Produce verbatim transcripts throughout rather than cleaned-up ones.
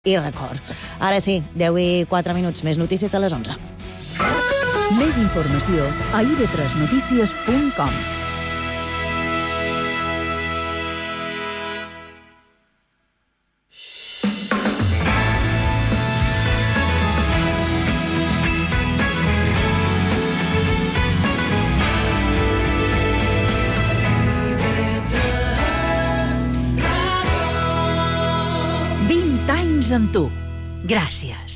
i record. Ara sí, deu i quatre minuts, més notícies a les onze. Més informació a i ve tres notícies punt com. vint anys amb tu. Gràcies.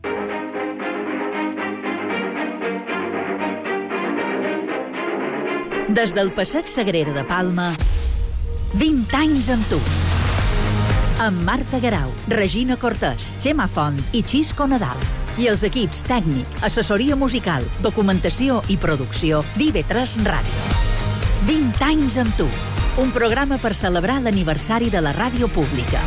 Des del Passeig Sagrera de Palma, vint anys amb tu. Amb Marta Guerau, Regina Cortés, Xema Font i Xisco Nadal. I els equips tècnic, assessoria musical, documentació i producció d'I ve tres Ràdio. vint anys amb tu. Un programa per celebrar l'aniversari de la ràdio pública.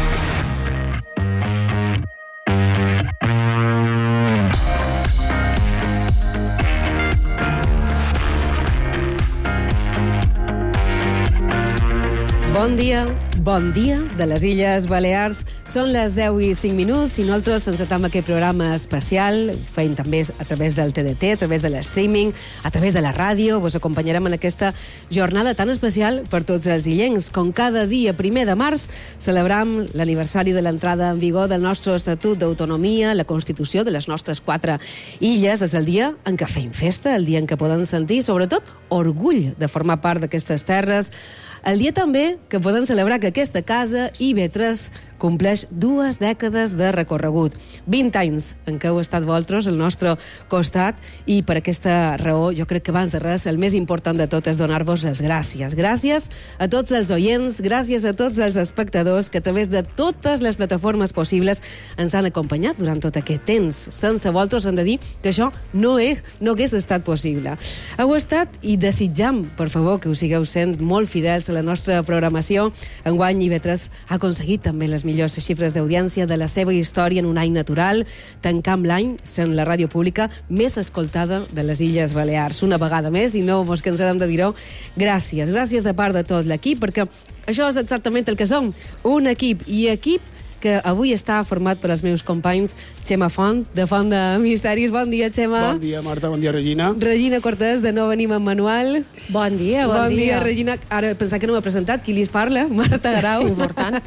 Bon dia, bon dia de les Illes Balears. Són les deu i cinc minuts i nosaltres encetem aquest programa especial. Ho feim també a través del T D T, a través de l'streaming, a través de la ràdio. Vos acompanyarem en aquesta jornada tan especial per tots els illencs. Com cada dia primer de març, celebram l'aniversari de l'entrada en vigor del nostre Estatut d'Autonomia, la Constitució de les nostres quatre illes. És el dia en què feim festa, el dia en què podem sentir, sobretot, orgull de formar part d'aquestes terres. El dia també que podem celebrar que aquesta casa, I ve tres, compleix dues dècades de recorregut. vint anys en què heu estat vosaltres al nostre costat i per aquesta raó jo crec que abans de res el més important de tot és donar-vos les gràcies. Gràcies a tots els oients, gràcies a tots els espectadors que a través de totes les plataformes possibles ens han acompanyat durant tot aquest temps. Sense vosaltres hem de dir que això no, és, no hagués estat possible. Heu estat i desitjam, per favor, que us sigueu sent molt fidels a la nostra programació. Enguany I ve tres ha aconseguit també les millors xifres d'audiència de la seva història en un any natural, tancant l'any sent la ràdio pública més escoltada de les Illes Balears. Una vegada més, i no mos cansarem de dir-ho, gràcies. Gràcies de part de tot l'equip, perquè això és exactament el que som, un equip, i equip que avui està format per els meus companys Xema Font, de Font de Misteris. Bon dia, Xema. Bon dia, Marta. Bon dia, Regina. Regina Cortés, de nou venim amb Manuel. Bon dia, bon, bon dia. dia. Regina. Ara, pensar que no m'ha presentat. Qui li es parla? Marta Guerau. Important.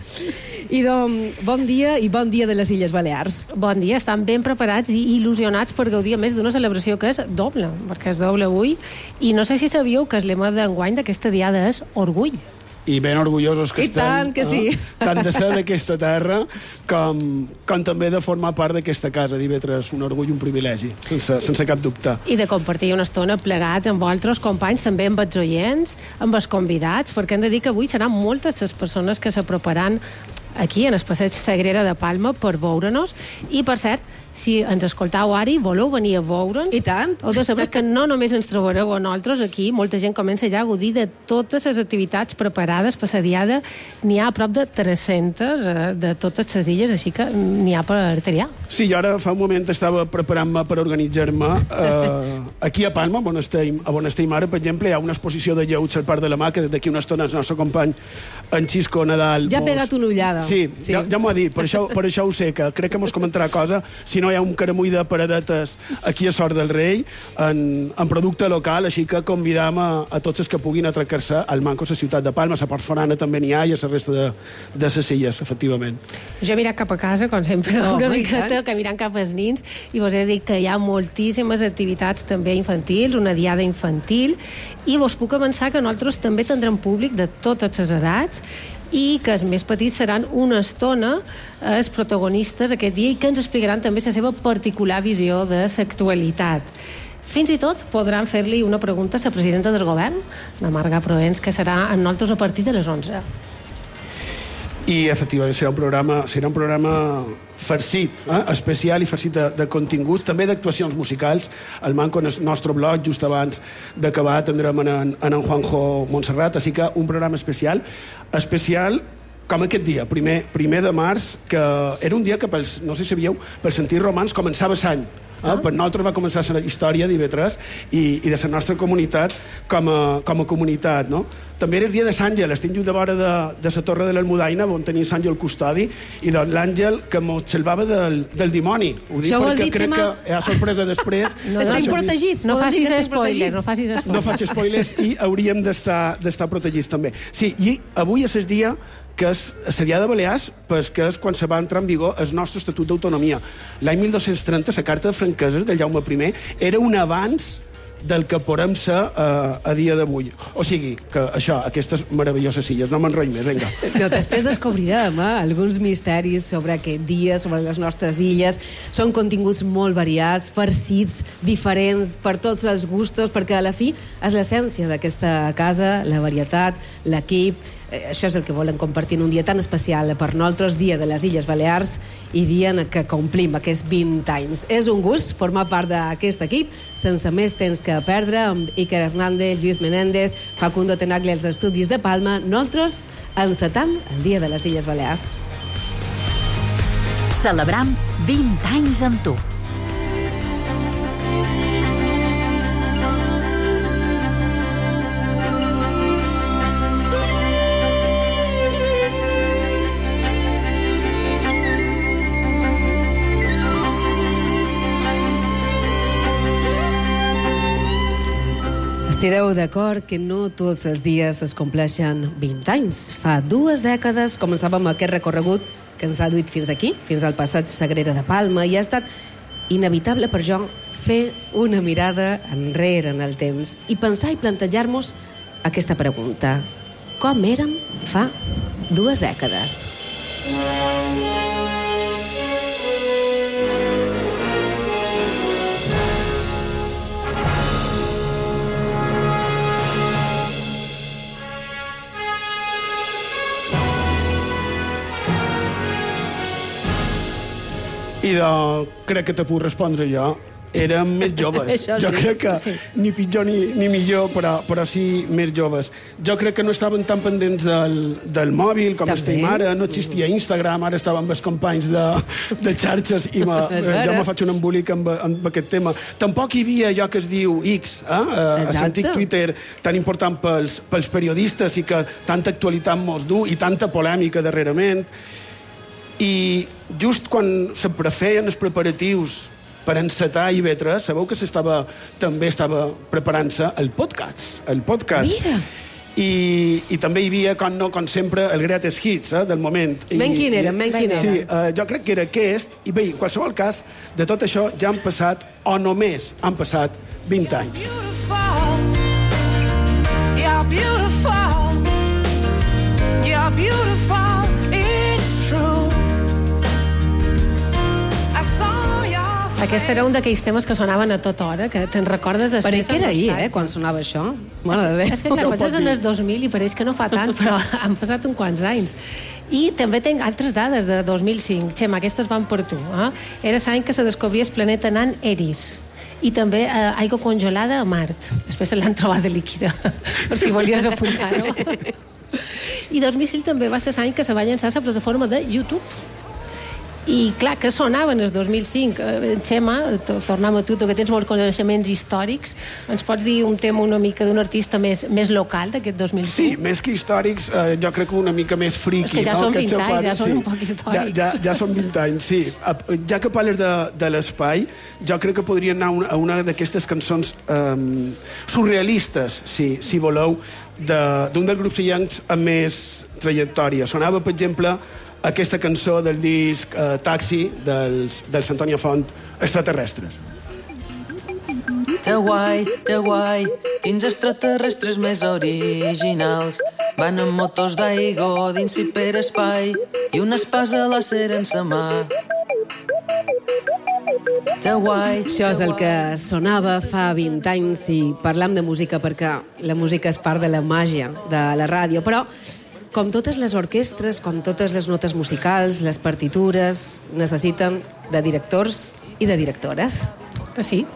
I doncs, bon dia i bon dia de les Illes Balears. Bon dia, estan ben preparats i il·lusionats per gaudir més d'una celebració que és doble, perquè és doble avui. I no sé si sabíeu que el lema d'enguany d'aquesta diada és orgull. I ben orgullosos que I estem. tant que sí. Eh? Tant de ser d'aquesta terra com, com també de formar part d'aquesta casa d'I ve tres. Un orgull, un privilegi, sense, sense cap dubte. I de compartir una estona plegats amb altres companys, també amb els oients, amb els convidats, perquè hem de dir que avui seran moltes les persones que s'aproparan aquí, en el Passeig Sagrera de Palma, per veure-nos. I, per cert, si ens escoltau ara i voleu venir a veure'ns, I tant. heu de saber que no només ens trobareu a nosaltres aquí, molta gent comença ja a gaudir de totes les activitats preparades per la diada. N'hi ha a prop de tres-centes de totes les illes, així que n'hi ha per triar. Sí, jo ara fa un moment estava preparant-me per organitzar-me. Eh, aquí a Palma, on estem, on estem ara, per exemple, hi ha una exposició de lleuts al Parc de la Mà, que d'aquí una estona el nostre company, en Xisco Nadal... Ja ha mos... pegat una ullada. Sí, sí. ja, ja m'ho ha dit, per això, per això ho sé, que crec que mos comentarà cosa. Si no, hi ha un caramull de paradetes aquí a Sort del Rei, en, en producte local, així que convidam a, a tots els que puguin atracar-se al Manco, a la ciutat de Palma. A la Port Forana també n'hi ha i a la resta de, de les illes, efectivament. Jo he mirat cap a casa, com sempre, Oh, una my miqueta, God. que mirant cap als nins, i vos he dit que hi ha moltíssimes activitats també infantils, una diada infantil, i vos puc avançar que nosaltres també tindrem públic de totes les edats, i que els més petits seran una estona els protagonistes aquest dia i que ens explicaran també la seva particular visió de l'actualitat. Fins i tot podran fer-li una pregunta a la presidenta del govern, la Marga Proens, que serà amb nosaltres a partir de les onze. I, efectivament, serà un programa, serà un programa farcit, eh? especial i farcit de, de continguts, també d'actuacions musicals. El Manco, en el nostre blog, just abans d'acabar, tindrem en, en en Juanjo Montserrat, així que un programa especial, especial com aquest dia, primer, primer de març, que era un dia que, pels, no sé si sabíeu, pels sentits romans començava l'any. Ah. Per nosaltres va començar la història d'I V tres i, i de la nostra comunitat com a, com a comunitat, no? També era el dia de l'Àngel, estem just de vora de, de la Torre de l'Almudaina, on tenim l'Àngel custodi, i doncs l'Àngel que mos salvava del, del dimoni. Ho dic Això perquè dir, crec Xema... que hi ha sorpresa després. No, estem no, protegits. No Podem dir facis que estem spoiler, protegits. no facis spoiler. No faig spoilers i hauríem d'estar d'estar protegits també. Sí, i avui és el dia que és la Diada de Balears, pues, que és quan se va entrar en vigor el nostre Estatut d'Autonomia. L'any mil dos-cents trenta, la Carta de Franqueses del Jaume primer era un avanç del que podem ser uh, a dia d'avui. O sigui, que això, aquestes meravelloses illes, no m'enrotll més, vinga. No, després descobrirem eh, alguns misteris sobre aquest dia, sobre les nostres illes. Són continguts molt variats, farcits, diferents, per tots els gustos, perquè a la fi és l'essència d'aquesta casa, la varietat, l'equip. Eh, això és el que volen compartir en un dia tan especial per nosaltres, dia de les Illes Balears i dia en què complim aquests vint anys. És un gust formar part d'aquest equip, sense més temps que perdre, amb Iker Hernández, Lluís Menéndez, Facundo Tenaglia als estudis de Palma. Nosaltres encetam el dia de les Illes Balears. Celebram vint anys amb tu. Estireu d'acord que no tots els dies es compleixen vint anys. Fa dues dècades començàvem aquest recorregut que ens ha duit fins aquí, fins al passeig Sagrera de Palma, i ha estat inevitable per jo fer una mirada enrere en el temps i pensar i plantejar-nos aquesta pregunta. Com érem fa dues dècades? I de, crec que te puc respondre jo. Érem més joves. Això jo sí. crec que Sí. ni pitjor ni, ni millor, però, però sí més joves. Jo crec que no estaven tan pendents del, del mòbil com També. estem ara. No existia Instagram, ara estàvem amb els companys de, de xarxes i me, És jo vera. me faig un embolic amb, amb aquest tema. Tampoc hi havia allò que es diu X, eh? Exacte. l'antic Twitter, tan important pels, pels periodistes i que tanta actualitat mos du i tanta polèmica darrerament. I just quan se prefeien els preparatius per encetar I V tres, sabeu que s'estava, també estava preparant-se el podcast. El podcast. Mira! I, I també hi havia, com no, com sempre, el Greatest Hits eh, del moment. I, Ben quin era, ben quin era. Sí, eh, jo crec que era aquest. I bé, en qualsevol cas, de tot això ja han passat, o només han passat, vint anys. You're beautiful. You're beautiful. It's true. I saw your Aquest era un d'aquells temes que sonaven a tota hora, que te'n recordes després... Pareix que era als ahir, estats. eh, quan sonava això. Mare de Déu. És que clar, No ho penses pot en dir. els dos mil i pareix que no fa tant, però han passat uns quants anys. I també tinc altres dades de dos mil cinc. Xema, aquestes van per tu. Eh? Era l'any que se descobria el planeta nan Eris. I també eh, aigua congelada a Mart. Després se l'han trobat de líquida, per si volies apuntar-ho. I dos mil cinc també va ser l'any que se va llançar la plataforma de YouTube. I clar, que sonava en el dos mil cinc? Eh, Xema, to- tornem a tu, tu que tens molts coneixements històrics, ens pots dir un tema una mica d'un artista més, més local d'aquest dos mil Sí, cinc? més que històrics, eh, jo crec que una mica més friqui. És que ja no? són Que el vint seu anys, pare, ja són un poc històrics. Ja, ja, ja són vint anys, sí. Eh, Ja que parles de, de l'espai, jo crec que podria anar a una, a una d'aquestes cançons eh, surrealistes, si, si voleu, de- d'un dels grups illencs amb més trajectòria. Sonava, per exemple, aquesta cançó del disc eh, Taxi dels, dels Antonio Font, Extraterrestres. Que guai, que guai, quins extraterrestres més originals. Van amb motors d'aigua dins hiperespai i una espasa làser en sa mà. Que guai, Això és el que sonava fa vint anys i parlam de música perquè la música és part de la màgia de la ràdio, però com totes les orquestres, com totes les notes musicals, les partitures necessiten de directors i de directores. Sí.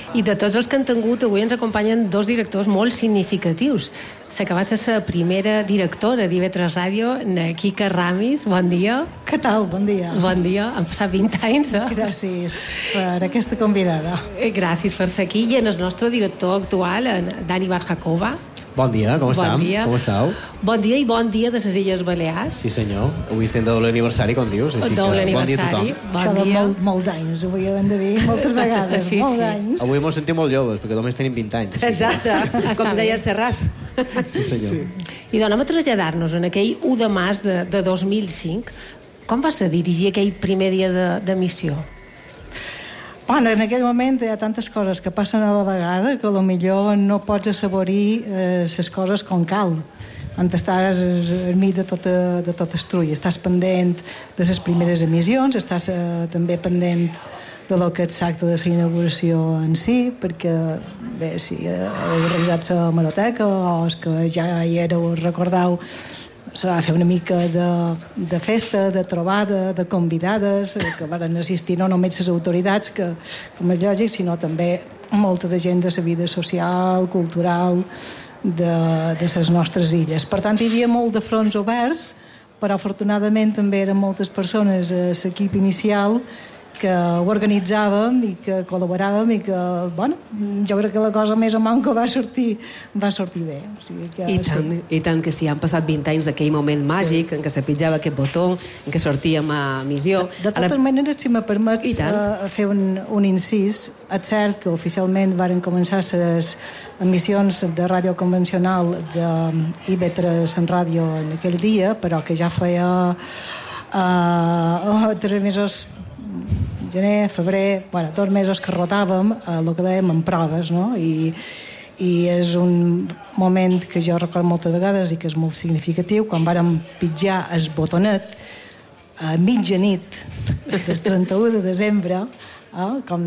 I de tots els que han tingut, avui ens acompanyen dos directors molt significatius. La que va ser la primera directora d'I V tres Ràdio, na Quica Ramis, bon dia. Què tal? Bon dia. Bon dia, han passat vint anys, eh? Gràcies per aquesta convidada. Gràcies per ser aquí. I en el nostre director actual, en Dani Barjakova. Bon dia, com bon estem? Dia. Com esteu? Bon dia i bon dia de les Illes Balears. Sí, senyor. Avui estem de doble aniversari, com dius. Així doble que bon dia a aniversari. tothom. Bon Això de dia. molt, molt d'anys, avui ho hem de dir moltes vegades. Sí, molt sí. d'anys. Avui ens sentim molt joves, perquè només tenim vint anys. Exacte, com deia Serrat. Sí, senyor. Sí. I doncs, anem a traslladar-nos en aquell u de març de, de dos mil cinc. Com va ser dirigir aquell primer dia de, de missió? Bueno, en aquell moment hi ha tantes coses que passen a la vegada que potser no pots assaborir les eh, coses com cal. Quan estàs al mig de tot, de tot estrull, estàs pendent de les primeres emissions, estàs eh, també pendent de lo que és l'acte de la inauguració en si, perquè bé, si heu revisat la hemeroteca o els que ja hi éreu recordeu, se va fer una mica de, de festa, de trobada, de convidades, que van assistir no només les autoritats, que, com és lògic, sinó també molta de gent de la vida social, cultural, de, de les nostres illes. Per tant, hi havia molt de fronts oberts, però afortunadament també eren moltes persones a l'equip inicial que ho organitzàvem i que col·laboràvem i que, bueno, jo crec que la cosa més o manco va sortir, va sortir bé. O sigui que, I tant, sí. I tant que sí, han passat vint anys d'aquell moment màgic sí. en què se pitjava aquest botó, en què sortíem a missió. De, de totes la... maneres, si me permets uh, fer un, un incís, és cert que oficialment varen començar les emissions de ràdio convencional d'I V tres en ràdio en aquell dia, però que ja feia uh, tres mesos, gener, febrer, bueno, dos mesos que rotàvem el que dèiem en proves, no? I, i és un moment que jo recordo moltes vegades i que és molt significatiu, quan vàrem pitjar el botonet a mitjanit del trenta-u de desembre, eh, com,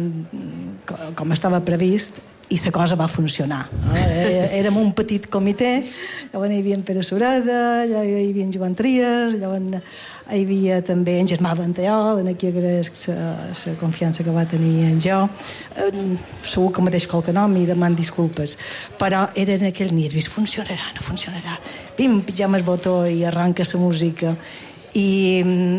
com estava previst, i la cosa va funcionar. Eh? Érem un petit comitè, llavors hi havia en Pere Sureda, hi havia en Joan Trias, llavors hi havia també en Germà Ventallol, en aquí agraeix la confiança que va tenir en jo. Eh, segur que mateix qualque nom i deman disculpes, però eren aquells nervis, funcionarà, no funcionarà. Pim, pitjam el botó i arranca la música. I,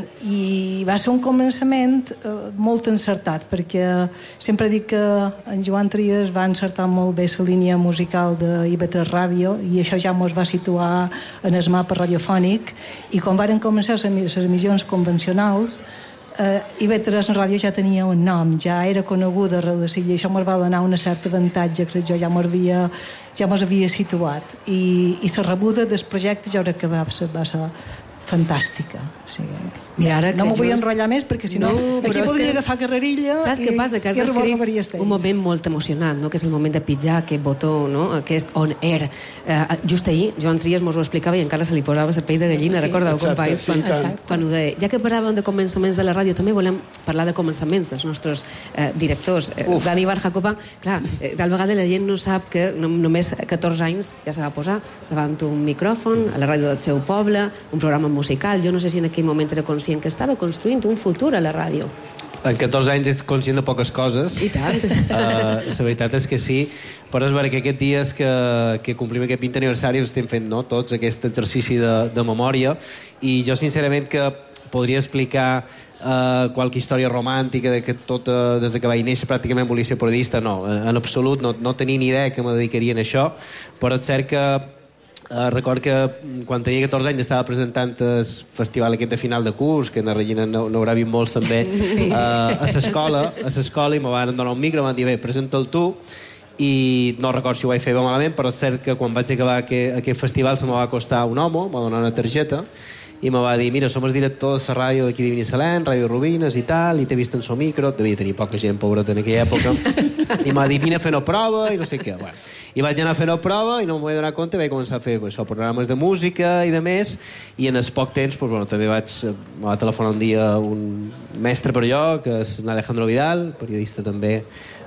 i va ser un començament eh, molt encertat, perquè sempre dic que en Joan Trias va encertar molt bé la línia musical d'I V tres Ràdio i això ja ens va situar en el mapa radiofònic, i quan varen començar les emissions convencionals eh, I V tres Ràdio ja tenia un nom, ja era coneguda arreu de Silla, i això ens va donar un cert avantatge que jo ja m'havia ja m'havia havia situat, i, i la rebuda del projecte jo crec que va ser, va ser fantàstica. O sigui, mira, ara no m'ho vull just... enrotllar més perquè si no, no aquí podria que... agafar carrerilla. Saps i, què passa? Que has descrit un moment molt emocionant, no? Que és el moment de pitjar aquest botó, no? Aquest on air. Uh, just ahir Joan Trias mos ho explicava i encara se li posava la pell de gallina, sí, recordeu, companys? Sí, quan, quan ho deia. Ja que parlàvem de començaments de la ràdio, també volem parlar de començaments dels nostres eh, directors. Uh, Dani Barjakova, clar, eh, tal vegada la gent no sap que no, només catorze anys ja se va posar davant un micròfon a la ràdio del seu poble, un programa musical. Jo no sé si en aquell moment era conscient que estava construint un futur a la ràdio. En catorze anys ets conscient de poques coses. I tant. Uh, la veritat és que sí, però és vera que aquests dies que, que complim aquest vint aniversari estem fent, no?, tots aquest exercici de, de memòria, i jo sincerament que podria explicar uh, qualque història romàntica de que tot, uh, des que vaig néixer pràcticament volia ser periodista, no, en absolut, no, no tenia ni idea que me dedicaria a això, però és cert que Uh, record que quan tenia catorze anys estava presentant el festival aquest de final de curs, que en la Regina no, no haurà vist molts també, uh, a l'escola a l'escola, i me van donar un micro, em van dir, bé, presenta'l tu, i no record si ho vaig fer bé malament, però és cert que quan vaig acabar aquest, aquest festival se me va costar un home, me va donar una targeta i me va dir, mira, som el director de la ràdio d'aquí de Binissalem, Ràdio Rubines i tal, i t'he vist en so micro, devia tenir poca gent, pobret, en aquella època, i m'ha dit, vine a fer una prova, i no sé què, bueno. I vaig anar a fer una prova i no m'ho vaig donar compte, vaig començar a fer pues, això, programes de música i de més, i en el poc temps pues, bueno, també vaig, me va telefonar un dia un mestre per allò, que és Alejandro Vidal, periodista també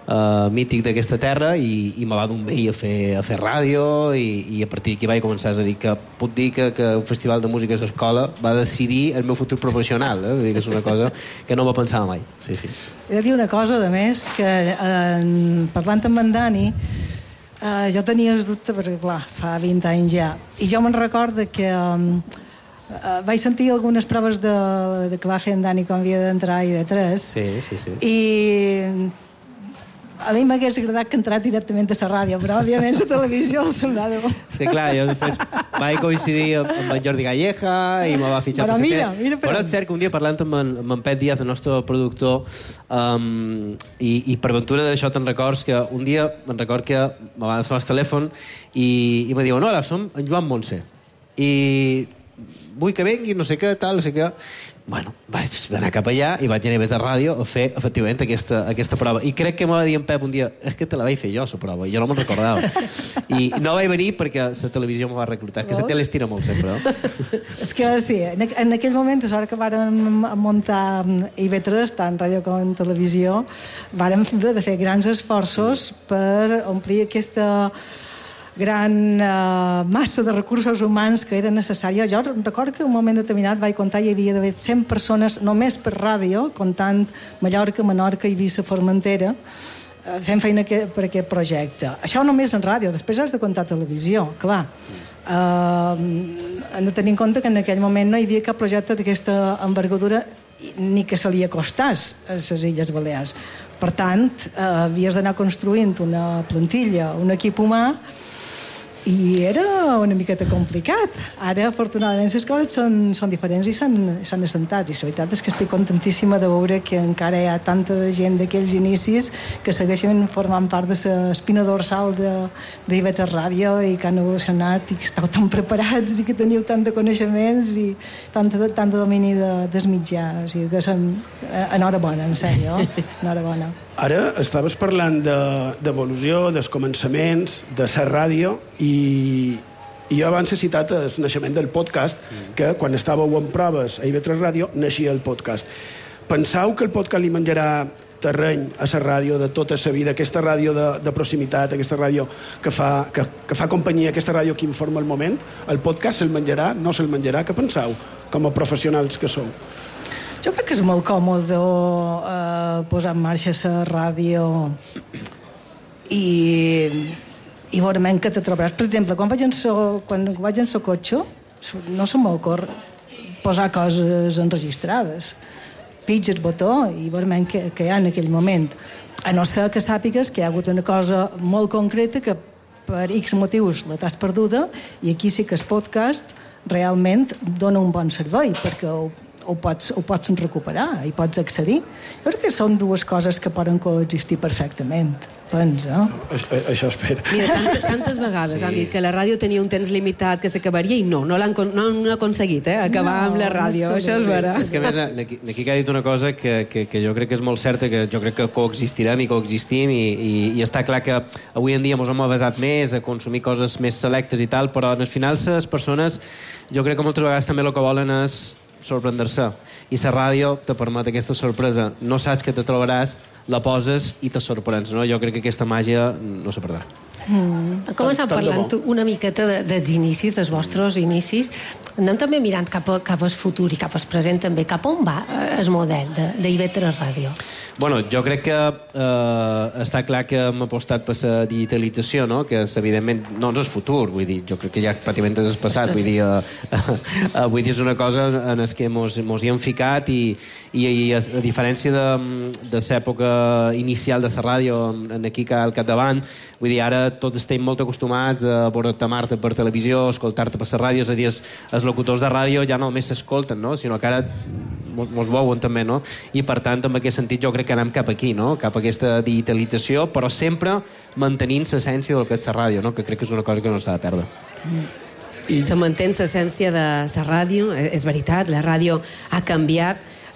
uh, mític d'aquesta terra i, i me va d'un veí a fer, a fer ràdio i, i a partir d'aquí vaig començar a dir que puc dir que, que un festival de música a l'escola va decidir el meu futur professional, eh? Vull dir que és una cosa que no m'ho pensava mai. Sí, sí. He de dir una cosa, a més, que eh, parlant amb en Dani, eh, jo tenia el dubte, perquè clar, fa vint anys ja, i jo me'n recordo que eh, Uh, vaig sentir algunes proves de, de que va fer en Dani quan havia d'entrar a I V tres. Sí, sí, sí. I a mi m'hagués agradat que entrar directament a la ràdio, però òbviament la televisió el semblava molt. Sí, clar, jo després vaig coincidir amb en Jordi Galleja i me va fitxar però per mira, mira per però on. és cert que un dia parlant amb en, amb en Pep Díaz, el nostre productor, um, i, i per ventura d'això te'n records que un dia me'n record que me va agafar el telèfon i, i me diuen, hola, som en Joan Montse i vull que vengui, no sé què, tal, no sé què. Bueno, vaig anar cap allà i vaig anar a la ràdio a fer, efectivament, aquesta, aquesta prova. I crec que m'ha de dir en Pep un dia, és que te la vaig fer jo, la prova, i jo no me'n recordava. I no vaig venir perquè la televisió me va reclutar, que la tele es tira molt sempre, no? És que sí, en, en aquell moment, a l'hora que vàrem muntar I V tres, tant ràdio com televisió, vàrem de fer grans esforços per omplir aquesta gran uh, massa de recursos humans que eren necessària. Jo recordo que un moment determinat vaig comptar i hi havia d'haver cent persones només per ràdio, comptant Mallorca, Menorca, Eivissa, Formentera, uh, fent feina que, per aquest projecte. Això només en ràdio, després has de comptar televisió, clar. Uh, hem de tenir en compte que en aquell moment no hi havia cap projecte d'aquesta envergadura ni que se li acostàs a les Illes Balears. Per tant, uh, havies d'anar construint una plantilla, un equip humà, i era una miqueta complicat. Ara, afortunadament, les coses són, són diferents i s'han assentat. I la veritat és que estic contentíssima de veure que encara hi ha tanta de gent d'aquells inicis que segueixen formant part de l'espina dorsal de, de I V tres Ràdio i que han evolucionat i que esteu tan preparats i que teniu tant de coneixements i tant de, tant de domini de, dels mitjans. I que són enhorabona, en sèrio. Enhorabona. Ara estaves parlant d'evolució, de, dels començaments, de la ràdio, i, i jo abans he citat el naixement del podcast, que quan estàveu en proves a I V tres Ràdio, naixia el podcast. Penseu que el podcast li menjarà terreny a la ràdio de tota la vida, aquesta ràdio de, de proximitat, aquesta ràdio que fa, que, que fa companyia, aquesta ràdio que informa el moment? El podcast se'l menjarà? No se'l menjarà? Què penseu, com a professionals que sou? Jo crec que és molt còmode eh, posar en marxa la ràdio i, i veurement que te trobaràs. Per exemple, quan vaig en so, quan vaig en so cotxe, no se m'ocorre posar coses enregistrades. Pitja el botó i veurement que, que hi ha en aquell moment. A no ser que sàpigues que hi ha hagut una cosa molt concreta que per X motius la t'has perduda i aquí sí que el podcast realment dona un bon servei perquè ho ho pots, ho pots recuperar i pots accedir. Jo crec que són dues coses que poden coexistir perfectament. Pensa. Això, això espera. Mira, tant, tantes vegades sí. han dit que la ràdio tenia un temps limitat, que s'acabaria, i no, no l'han no han aconseguit, eh, acabar no, amb la ràdio. No això és vera. És que a més, aquí, aquí que ha dit una cosa que, que, que jo crec que és molt certa, que jo crec que coexistirem i coexistim, i, i, i està clar que avui en dia ens hem avasat més a consumir coses més selectes i tal, però al final les persones, jo crec que moltes vegades també el que volen és sorprendre-se, i la ràdio te permet aquesta sorpresa. No saps que te trobaràs, la poses i te sorprens, no? Jo crec que aquesta màgia no se perdrà. Mm. Començant parlant una miqueta de, dels inicis, dels vostres inicis. Anem també mirant cap, a, cap al futur i cap al present també. Cap on va el model de, de I V tres Ràdio? Bueno, jo crec que eh, està clar que hem apostat per la digitalització, no? Que és, evidentment, no és el futur, vull dir, jo crec que ja pràcticament és el passat, vull dir, eh, eh, vull dir, és una cosa en la que mos, mos hi hem ficat i, i, i a, a diferència de, de l'època inicial de la ràdio, en aquí al capdavant, vull dir, ara tots estem molt acostumats a veure-te per televisió, escoltar-te per la ràdio, és a dir, els, els locutors de ràdio ja no només s'escolten, no? Sinó que ara mos, mos veuen també, no? I per tant, en aquest sentit, jo crec que anem cap aquí, no? Cap a aquesta digitalització, però sempre mantenint l'essència del que és la ràdio, no? Que crec que és una cosa que no s'ha de perdre. I... Se manté l'essència de la ràdio, és veritat, la ràdio ha canviat.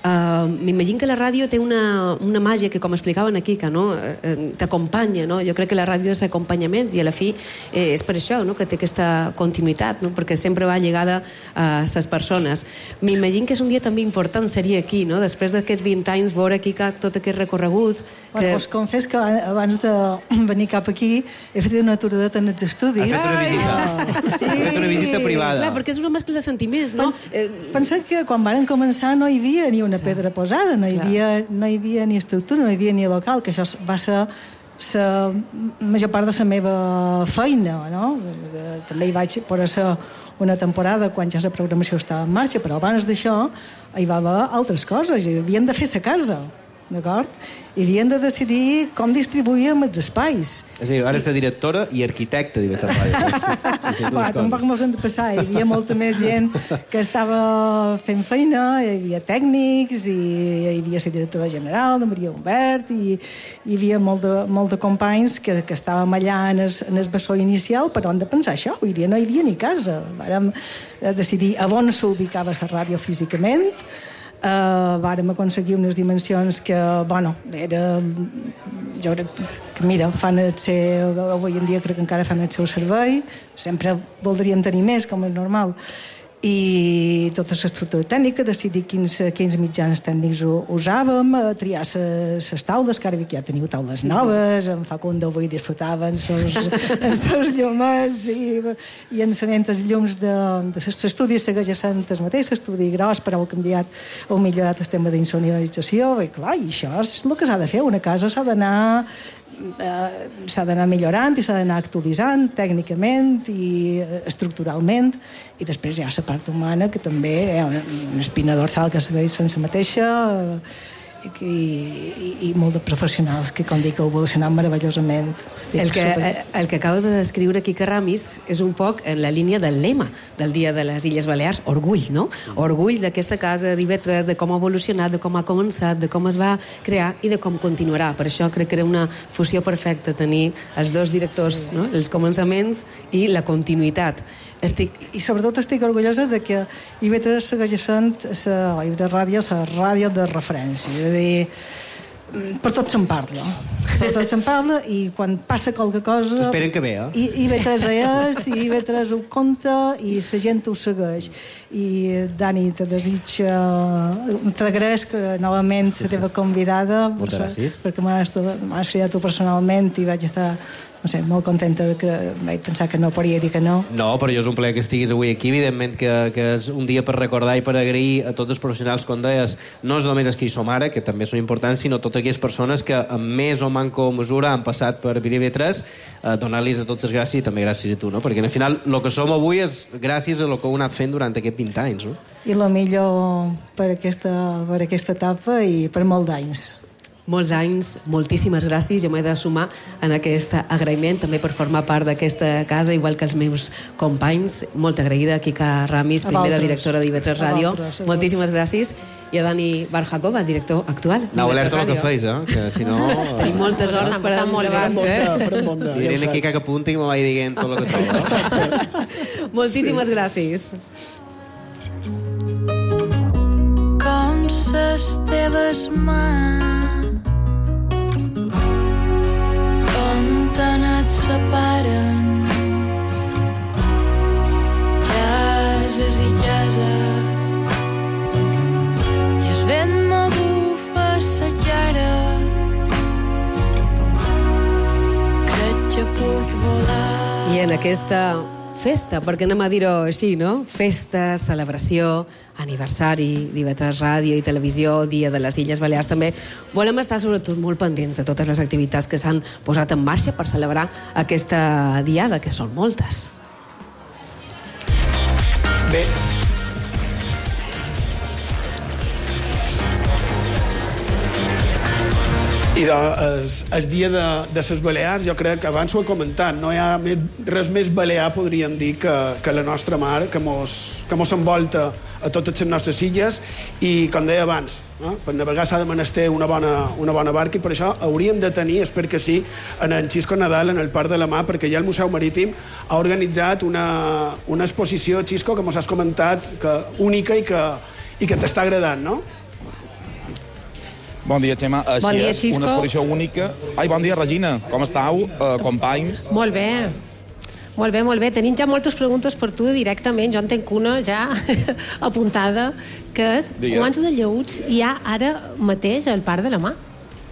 Uh, M'imagino que la ràdio té una, una màgia que, com explicaven aquí, que no, uh, t'acompanya, no? Jo crec que la ràdio és acompanyament i a la fi eh, és per això, no?, que té aquesta continuïtat, no?, perquè sempre va lligada a les persones. M'imagino que és un dia també important seria aquí, no?, després d'aquests vint anys, veure aquí que tot aquest recorregut... Que... Bueno, us confés que abans de venir cap aquí he fet una aturadeta en els estudis. Ha fet una visita. Ah, sí. Ha fet una visita privada. Clar, perquè és una mescla de sentiments, no? Penseu que quan varen començar no hi havia ni una pedra posada, no hi havia, no hi havia ni estructura, no hi havia ni local, que això va ser la major part de la meva feina, no? També hi vaig poder ser una temporada quan ja la programació estava en marxa, però abans d'això hi va haver altres coses, i havien de fer la casa, d'acord? I havien de decidir com distribuïem els espais. És a dir, ara ets directora i arquitecta d'I V tres Ràdio. Sí, Va, tampoc m'ho hem de passar. Hi havia molta més gent que estava fent feina, hi havia tècnics, i hi havia la directora general, la Maria Humbert, i hi havia molt de, molt de companys que, que estàvem allà en el, en el bessó inicial, però hem de pensar això. Avui dia no hi havia ni casa. Vàrem decidir on s'ubicava la ràdio físicament. Uh, vàrem aconseguir unes dimensions que, bueno, era... Jo crec que, mira, fan el seu... Avui en dia crec que encara fan el seu servei. Sempre voldrien tenir més, com és normal. I tota l'estructura tècnica, decidir quins, quins mitjans tècnics usàvem, triar les taules, que ara ja teniu taules noves, en Facundo avui disfrutaven els llumets i, i encenent els llums de, de l'estudi segueix sent el mateix, l'estudi gros, però heu canviat, heu millorat el tema d'insonorització, i clar, i això és el que s'ha de fer. Una casa s'ha d'anar eh, s'ha d'anar millorant i s'ha d'anar actualitzant tècnicament i estructuralment, i després hi ha la part humana, que també hi ha una espina dorsal que segueix sense mateixa, i, i, i molt de professionals que, com dic, heu evolucionat meravellosament. El que, el que acabo de descriure, Quique Ramis, és un poc en la línia del lema del Dia de les Illes Balears, orgull, no? Orgull d'aquesta casa d'I V tres, de com ha evolucionat, de com ha començat, de com es va crear i de com continuarà. Per això crec que era una fusió perfecta tenir els dos directors, no?, els començaments i la continuïtat. Estic... I sobretot estic orgullosa de que I V tres segueix sent la I V tres Ràdio, la ràdio de referència. És a dir, per tot se'n parla. Per tot se'n parla, i quan passa qualque cosa... Esperen que ve, eh? I, I V tres és, i I V tres ho compta, i la gent ho segueix. I, Dani, te desitja... T'agraeix que novament la teva convidada... Moltes gràcies. Perquè m'has cridat tu personalment i vaig estar... no sé, molt contenta de que vaig pensar que no podria dir que no. No, però jo és un plaer que estiguis avui aquí, evidentment que, que és un dia per recordar i per agrair a tots els professionals, com deies, no és només els que hi som ara, que també són importants, sinó totes aquelles persones que amb més o manco mesura han passat per I V tres, eh, donar-los a tots les gràcies i també gràcies a tu, no? Perquè al final el que som avui és gràcies a el que heu anat fent durant aquests vint anys, no? I la millor per aquesta, per aquesta etapa i per molts d'anys. Molts anys, moltíssimes gràcies. Jo m'he de sumar en aquest agraïment també per formar part d'aquesta casa, igual que els meus companys. Molt agraïda, Quique Ramis, primera directora d'I V tres Ràdio. Moltíssimes gràcies. I a Dani Barjakova, director actual. Anau alerta el que feis, eh? Que si no... Tenim moltes hores per endavant, eh? Diré aquí que apunti i me vaig dient tot el que trobo. Moltíssimes gràcies. Com ses teves mans on et separen, cases i cases, i el vent m'abufa sa cara, crec que puc volar. I en aquesta festa, perquè anem a dir-ho així, no? Festa, celebració, aniversari d'I V tres Ràdio i Televisió, Dia de les Illes Balears, també volem estar sobretot molt pendents de totes les activitats que s'han posat en marxa per celebrar aquesta diada, que són moltes. Bé, i de, el, el dia de, de les Balears, jo crec que abans ho he comentat, no hi ha més, res més balear, podríem dir, que, que la nostra mar, que mos, que mos envolta a totes les nostres illes, i com deia abans, no? Per navegar s'ha de menester una bona, una bona barca, i per això hauríem de tenir, espero que sí, en el Xisco Nadal, en el Parc de la Mar, perquè ja el Museu Marítim ha organitzat una, una exposició, Xisco, que mos has comentat, que, única i que, i que t'està agradant, no? Bon dia, Xema. Així Bon dia, és, Xisco. una exposició única. Ai, bon dia, Regina. Com estàu, uh, companys? Molt bé. Molt bé, molt bé. Tenim ja moltes preguntes per tu directament. Jo en tenc una ja apuntada, que és Digues. quants de lleuts hi ha ara mateix al Parc de la Mà?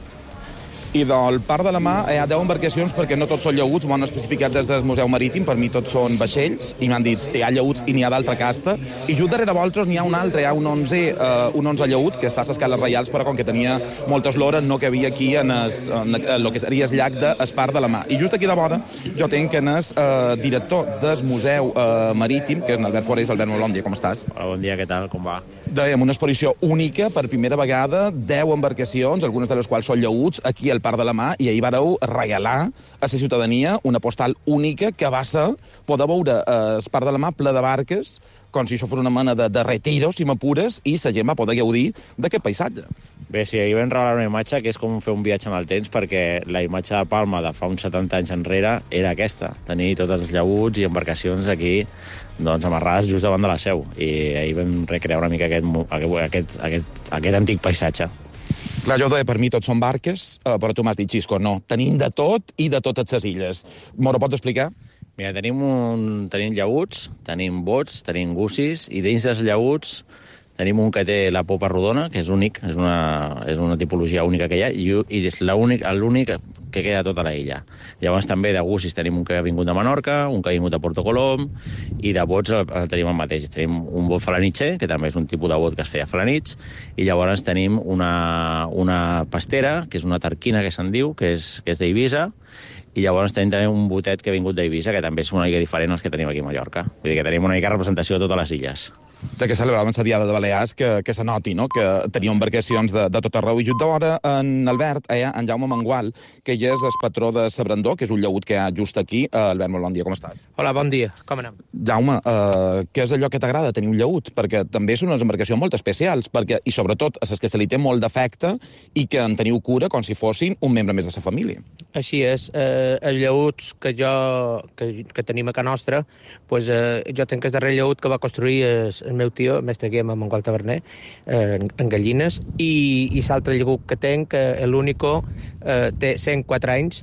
I del Parc de la Mà hi ha deu embarcacions perquè no tots són llaüts, m'ho han especificat des del Museu Marítim, per mi tots són vaixells, i m'han dit hi ha llaüts i n'hi ha d'altra casta, i just darrere vosaltres n'hi ha un altre, hi ha un onze, uh, un onze llaüt, que està a les Cales Reials, però com que tenia moltes lores no cabia aquí en el en que seria el llac del Parc de la Mà. I just aquí de vora jo tenc en el uh, director del Museu uh, Marítim, que és en Albert Forés. Albert, molt bon dia, com estàs? Hola, bon dia, què tal, com va? Dèiem, una exposició única, per primera vegada, deu embarcacions, algunes de les quals són llaüts, aquí al Parc de la Mà, i ahir vareu regalar a la ciutadania una postal única que va ser poder veure el Parc de la Mà ple de barques, com si això fos una mena de, de retiro, si m'apures, i la gent va poder gaudir d'aquest paisatge. Bé, sí, ahir vam regalar una imatge que és com fer un viatge en el temps, perquè la imatge de Palma de fa uns setanta anys enrere era aquesta, tenir tots els llaüts i embarcacions aquí doncs, amarrades just davant de la seu, i ahir vam recrear una mica aquest, aquest, aquest, aquest antic paisatge. Clar, jo deia, per mi tots són barques, eh, però tu m'has dit, Xisco, no, tenim de tot i de totes les illes. M'ho pots explicar? Mira, tenim, un, tenim llaüts, tenim bots, tenim gussis, i dins dels llaüts tenim un que té la popa rodona, que és únic, és una, és una tipologia única que hi ha, i, i és l'únic que queda a tota la illa. Llavors també de gussis tenim un que ha vingut de Menorca, un que ha vingut de Porto Colom, i de bots el, el tenim el mateix. Tenim un bot falanitxer, que també és un tipus de bot que es feia falanits, i llavors tenim una, una pastera, que és una tarquina que se'n diu, que és, que és d'Eivissa, i llavors tenim també un botet que ha vingut d'Eivissa, que també és una mica diferent als que tenim aquí a Mallorca. Vull dir que tenim una mica representació de totes les illes. De que celebraven la Diada de Balears, que, que se noti, no?, que tenia embarcacions de, de tot arreu. I just d'hora, en Albert, eh, en Jaume Mangual, que ell és el patró de Sabrandó, que és un llaüt que hi ha just aquí. Uh, Albert, molt bon dia, com estàs? Hola, bon dia, com anem? Jaume, uh, què és allò que t'agrada tenir un llaüt? Perquè també són unes embarcacions molt especials, perquè, i sobretot a les que se li té molt d'afecte i que en teniu cura com si fossin un membre més de la família. Així és, eh, els llaüts que jo que, que tenim a casa nostra, pues, eh, jo tenc el darrer llaüt que va construir el, el meu tio, el mestre Guillem Mangual Taverner, eh, en, en Gallines, i, i l'altre llaüt que tenc, eh, l'único, eh, té cent quatre anys,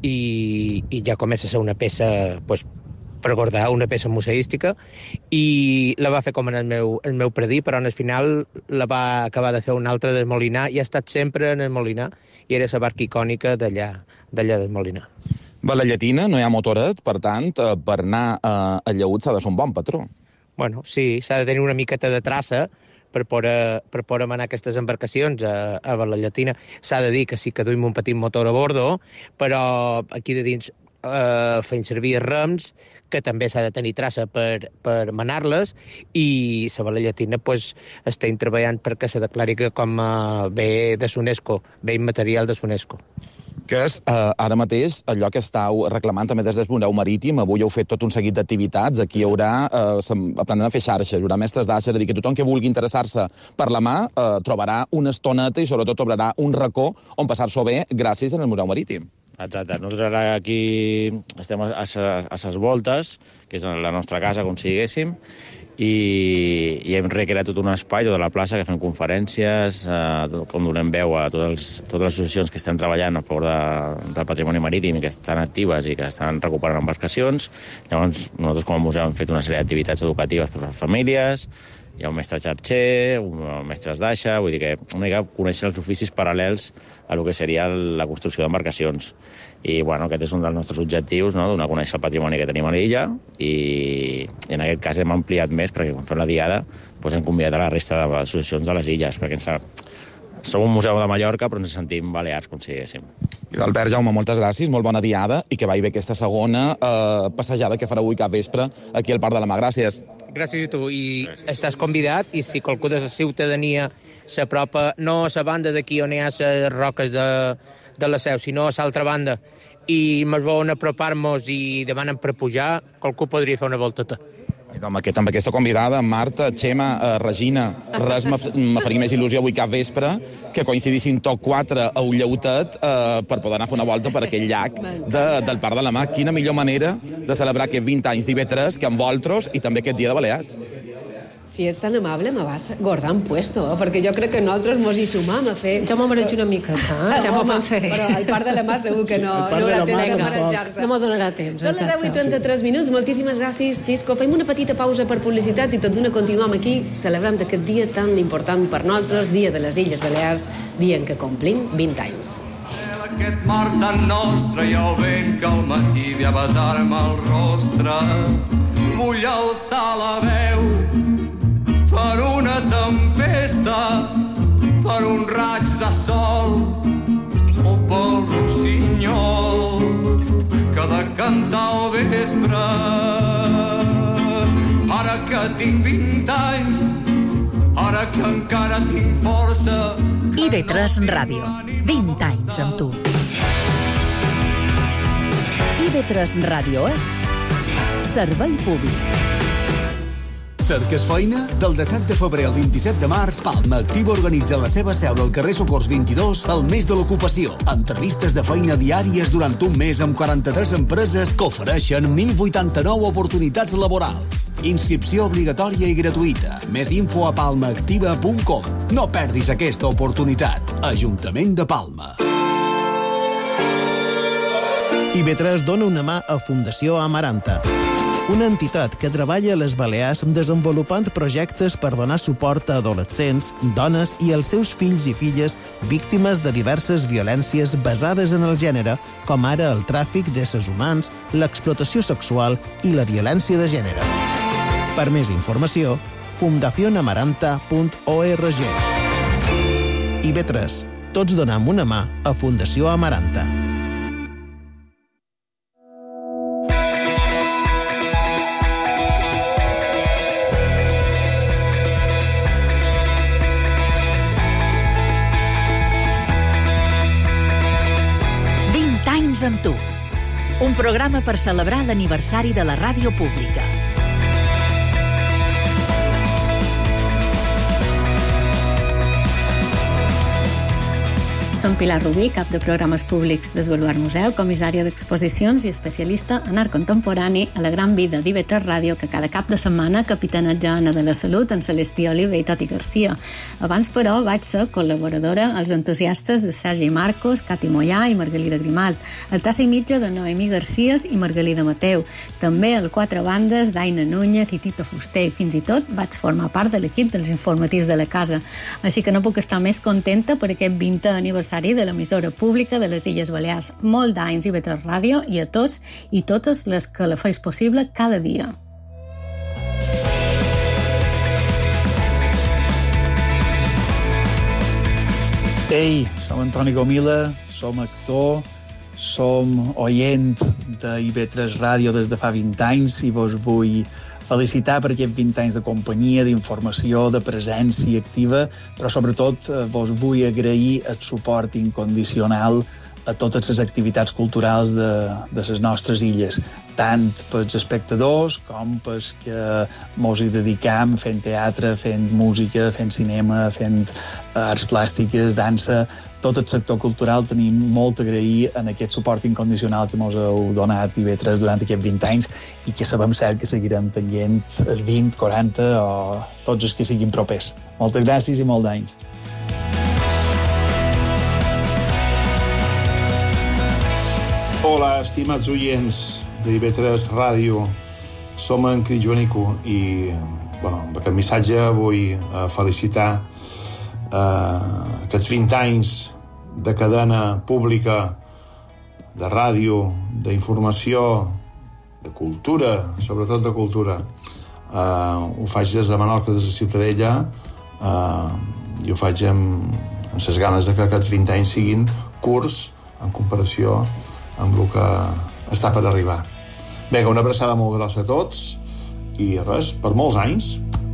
i, i ja comença a ser una peça, pues, per guardar, una peça museística, i la va fer com en el meu, el meu predí, però en el final la va acabar de fer un altre del Molinar, i ha estat sempre en el Molinar, i era la barca icònica d'allà, d'allà del Molinar. Va la llatina, no hi ha motoret, per tant, eh, per anar eh, a llaüt s'ha de ser un bon patró. Bueno, sí, s'ha de tenir una miqueta de traça per poder, per poder manar aquestes embarcacions a, a la llatina. S'ha de dir que sí que duim un petit motor a bordo, però aquí de dins eh, fent servir els rems, que també s'ha de tenir traça per, per manar-les, i la bala llatina pues, estem treballant perquè se declari com a bé de l'UNESCO, bé immaterial de l'UNESCO. Que és eh, ara mateix allò que estàu reclamant també des del Museu Marítim. Avui heu fet tot un seguit d'activitats. Aquí hi haurà, eh, aprendran a fer xarxes, hi haurà mestres d'aixa, és a dir, que tothom que vulgui interessar-se per la mà eh, trobarà una estoneta i sobretot trobarà un racó on passar-s'ho bé gràcies al Museu Marítim. Exacte. Nosaltres ara aquí estem a ses voltes, que és la nostra casa, com si diguéssim, i, i hem recreat tot un espai, tota la plaça, que fem conferències, eh, com donem veu a totes, els, totes les associacions que estan treballant a favor de, del patrimoni marítim i que estan actives i que estan recuperant embarcacions. Llavors, nosaltres com a museu hem fet una sèrie d'activitats educatives per a les famílies, hi ha un mestre xarxer, un mestres d'aixa, vull dir que una mica conèixer els oficis paral·lels a el que seria la construcció d'embarcacions. I bueno, aquest és un dels nostres objectius, no? Donar a conèixer el patrimoni que tenim a l'illa, i, i en aquest cas hem ampliat més, perquè quan fem la diada doncs hem convidat a la resta d'associacions de les illes, perquè ens, som un museu de Mallorca, però ens sentim balears, com si diguéssim. I Albert, Jaume, moltes gràcies, molt bona diada, i que vagi bé aquesta segona eh, passejada que farà avui cap vespre aquí al Parc de la Mà. Gràcies. Gràcies a tu, i gràcies. Estàs convidat, i si qualcú de la ciutadania s'apropa no a la banda d'aquí on hi ha les roques de, de la Seu, sinó a l'altra banda, i ens volen apropar-nos i demanen per pujar, qualcú podria fer una volteta. Amb, aquest, amb aquesta convidada, Marta, Xema, eh, Regina, res me faria més il·lusió avui cap vespre que coincidissin tot quatre a un llautet eh, per poder anar a fer una volta per aquell llac de, del Parc de la Mà. Quina millor manera de celebrar aquests vint anys d'I V tres que amb vosaltres i també aquest dia de Balears. Si ets tan amable, me vas guardant puesto, eh? Perquè jo crec que nosaltres mos hi sumam a fer... Jo m'ho marejo una mica, eh? Ja m'ho pensaré. Però el part de la mà segur que no, Sí, no haurà temps de Vinga, marejar-se. no m'ho donarà temps. Són les exacte. deu i trenta-tres minuts. Moltíssimes gràcies, Xisco. Fem una petita pausa per publicitat i tot d'una continuam aquí celebrant aquest dia tan important per nosaltres, Dia de les Illes Balears, dia en què complim vint anys. Aquest mar tan nostre, jo venc al matí ve a besar-me el rostre. Vull alçar la veu per una tempesta, per un raig de sol o pel rossinyol que ha de cantar al vespre. Ara que tinc vint anys, ara que encara tinc força... I V tres Ràdio, vint anys amb tu. I V tres Ràdio és servei públic. Cerques feina? Del disset de febrer al vint-i-set de març, Palma Activa organitza la seva seu al carrer Socors vint-i-dos el mes de l'ocupació. Entrevistes de feina diàries durant un mes amb quaranta-tres empreses que ofereixen mil vuitanta-nou oportunitats laborals. Inscripció obligatòria i gratuïta. Més info a palma activa punt com. No perdis aquesta oportunitat. Ajuntament de Palma. I V tres dona una mà a Fundació Amaranta, una entitat que treballa a les Balears desenvolupant projectes per donar suport a adolescents, dones i els seus fills i filles víctimes de diverses violències basades en el gènere, com ara el tràfic d'éssers humans, l'explotació sexual i la violència de gènere. Per més informació, fundación amaranta punt org. I V tres. Tots donem una mà a Fundació Amaranta. Amb tu, un programa per celebrar l'aniversari de la ràdio pública. Som Pilar Rubí, cap de programes públics del Baluard Museu, comissària d'exposicions i especialista en art contemporani a la gran vida d'I V tres Ràdio, que cada cap de setmana capitaneja Anna de la Salut, en Celestí Oliva i Toti Garcia. Abans, però, vaig ser col·laboradora als entusiastes de Sergi Marcos, Cati Mollà i Margalida Grimalt, al Tassa i Mitja de Noemí Garcías i Margalida Mateu, també al Quatre Bandes d'Aina Núñez i Tito Fuster, i fins i tot vaig formar part de l'equip dels informatius de la casa. Així que no puc estar més contenta per aquest vintè aniversari de l'emissora pública de les Illes Balears. Molt d'anys I V tres Ràdio i a tots i totes les que la feis possible cada dia. Ei, som Antoni Gomila, som actor, som oient de I V tres Ràdio des de fa vint anys i vos vull felicitar per aquests vint anys de companyia, d'informació, de presència activa, però sobretot vos vull agrair el suport incondicional a totes les activitats culturals de, de les nostres illes, tant pels espectadors com pels que mos hi dedicam fent teatre, fent música, fent cinema, fent arts plàstiques, dansa. Tot el sector cultural tenim molt a agrair en aquest suport incondicional que mos heu donat I V tres durant aquests vint anys i que sabem cert que seguirem tenint els vint, quaranta o tots els que siguin propers. Moltes gràcies i molt d'anys. Hola, estimats oients d'I V tres Ràdio. Som en Cris Joanico i bueno, amb aquest missatge vull uh, felicitar uh, aquests vint anys de cadena pública, de ràdio, d'informació, de cultura, sobretot de cultura. Uh, ho faig des de Menorca, des de Ciutadella, uh, i ho faig amb, amb les ganes de que aquests vint anys siguin curts en comparació amb el que està per arribar. Vinga, una abraçada molt grossa a tots i res, per molts anys.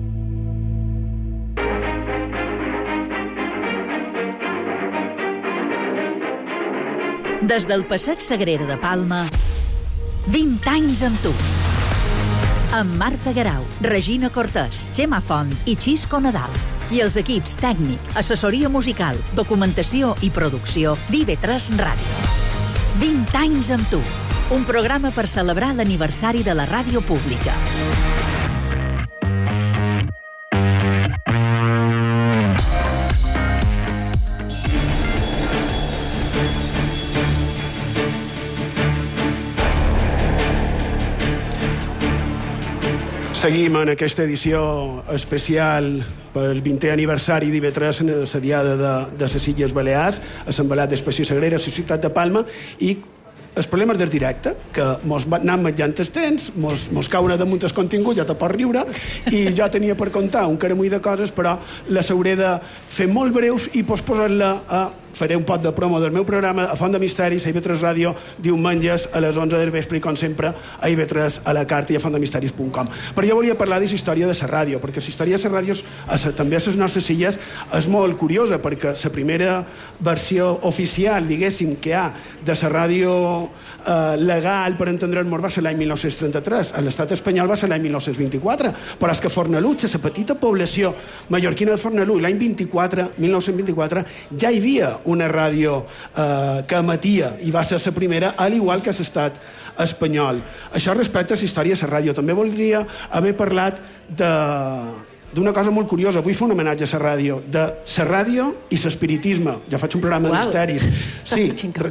Des del Passeig Sagrera de Palma, vint anys amb tu. Amb Marta Guerau, Regina Cortés, Txema Font i Xisco Nadal. I els equips tècnic, assessoria musical, documentació i producció d'I V tres Ràdio. vint anys amb tu. Un programa per celebrar l'aniversari de la ràdio pública. Seguim en aquesta edició especial pel vintè aniversari d'I B tres en la diada de, de les Illes Balears, a Sant Belat d'Espècie Sagrera, a la ciutat de Palma, i els problemes del directe, que mos van anar menjant els temps, mos, mos cauen damunt el contingut, ja te pots riure, i jo tenia per contar un caramull de coses, però les hauré de fer molt breus i posposar-la a... Faré un pot de promo del meu programa a Font de Misteris, a I B tres Ràdio, diumenges a les onze del vespre i, com sempre, a I B tres a la carta i a font de misteris punt com. Però jo volia parlar de la història de la ràdio, perquè la història de la ràdio, també a les nostres illes, és molt curiosa, perquè la primera versió oficial, diguéssim, que hi ha de la ràdio eh, legal, per entendre'ns, va ser l'any mil nou-cents trenta-tres. A l'estat espanyol va ser l'any mil nou-cents vint-i-quatre. Però és que Fornalutx, la petita població mallorquina de Fornalutx, l'any vint-i-quatre, mil nou-cents vint-i-quatre, ja hi havia una ràdio eh, que emetia, i va ser la primera, al igual que l'estat espanyol. Això respecte a la història de la ràdio. També voldria haver parlat de d'una cosa molt curiosa. Vull fer un homenatge a la ràdio, de la ràdio i l'espiritisme. Ja faig un programa de misteris. Sí,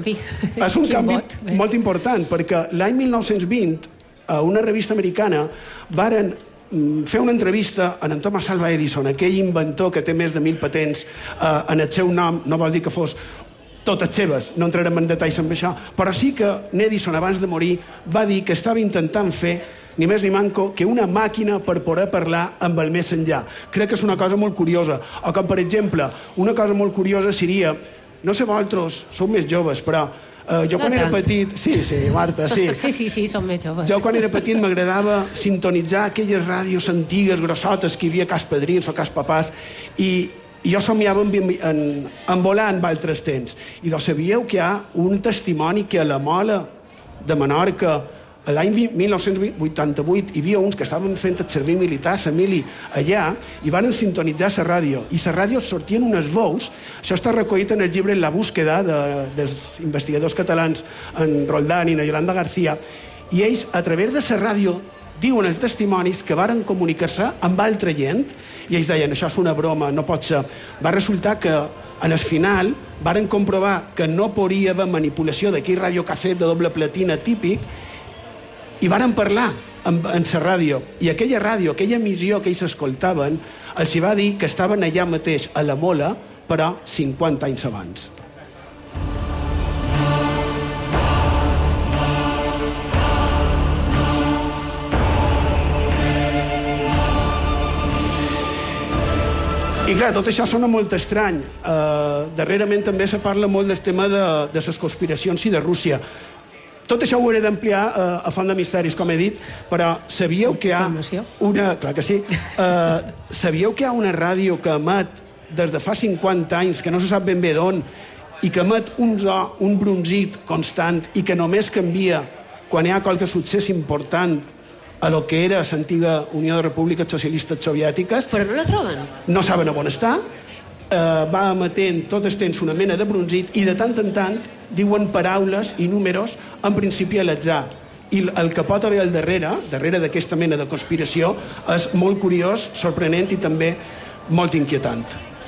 és un canvi molt important, perquè l'any mil nou-cents vint, a una revista americana, varen fer una entrevista a en Thomas Alva Edison, aquell inventor que té més de mil patents eh, en el seu nom. No vol dir que fos totes seves, no entrarem en detalls amb això, però sí que Edison, abans de morir, va dir que estava intentant fer ni més ni manco que una màquina per poder parlar amb el més enllà. Crec que és una cosa molt curiosa. O com, per exemple, una cosa molt curiosa seria, no sé vosaltres, sou més joves, però Uh, jo no quan tant. Era petit... Sí, sí, Marta, sí. Sí, sí, sí, som més joves. Jo quan era petit m'agradava sintonitzar aquelles ràdios antigues, grossotes, que hi havia a Cas Padrins o Cas Papàs, i, i jo somiava en, en, en volar en altres temps. I doncs sabíeu que hi ha un testimoni que a la Mola de Menorca, l'any mil nou-cents vuitanta-vuit, hi havia uns que estaven fent el servei militar, la mili, allà, i van sintonitzar la ràdio. I la ràdio sortien unes veus. Això està recollit en el llibre La búsqueda de, dels investigadors catalans en Roldán i na Yolanda García. I ells, a través de la ràdio, diuen els testimonis que varen comunicar-se amb altra gent, i ells deien, això és una broma, no pot ser. Va resultar que, en el final, varen comprovar que no podria haver manipulació d'aquell radiocasset de doble platina típic, i varen parlar en, en la ràdio, i aquella ràdio, aquella emissió que ells escoltaven, els hi va dir que estaven allà mateix a la Mola, però cinquanta anys abans. I clar, tot això sona molt estrany. Uh, darrerament també se parla molt del tema de, de les conspiracions i de Rússia. Tot això ho hauré d'ampliar uh, a Font de Misteris, com he dit, però sabíeu que hi ha una... Clar que sí. Uh, sabíeu que hi ha una ràdio que emet des de fa cinquanta anys, que no se sap ben bé d'on, i que emet un zo, un bronzit constant, i que només canvia quan hi ha qualque succés important a lo que era l'antiga Unió de Repúbliques Socialistes Soviètiques. Però no la troben? No saben on està. Uh, va emetent tot el temps una mena de bronzit, i de tant en tant diuen paraules i números en principi a l'atzar. I el que pot haver al darrere, darrere d'aquesta mena de conspiració, és molt curiós, sorprenent i també molt inquietant.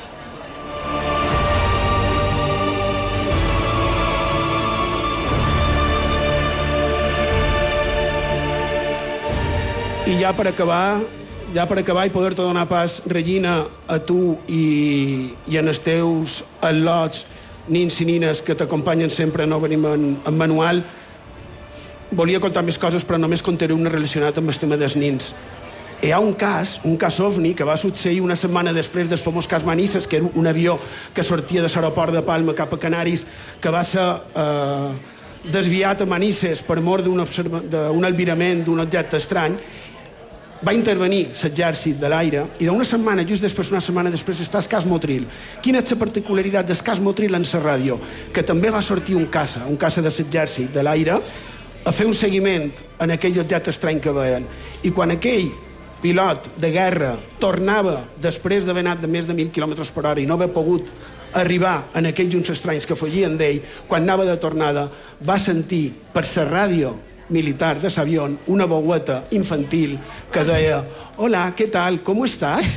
I ja per acabar, ja per acabar i poder-te donar pas, Regina, a tu i, i en els teus al·lots, nins i nines que t'acompanyen sempre, no venim en, en manual, volia contar més coses, però només contaré una relacionada amb el tema dels nins. Hi ha un cas, un cas ovni, que va succeir una setmana després del famós cas Manises, que era un avió que sortia de l'aeroport de Palma cap a Canaris, que va ser eh, desviat a Manises per mort d'un albirament d'un objecte estrany. Va intervenir l'exèrcit de l'aire, i d'una setmana, just després, una setmana després, està el cas Motril. Quina és la particularitat del cas Motril en la ràdio? Que també va sortir un caça, un caça de l'exèrcit de l'aire, a fer un seguiment en aquell objecte estrany que veien. I quan aquell pilot de guerra tornava, després d'haver anat de més de mil quilòmetres per hora i no haver pogut arribar en aquells junts estranys que fugien d'ell, quan anava de tornada, va sentir per la ràdio militar de l'avió una veueta infantil que deia: «Hola, què tal? ¿Cómo estás?»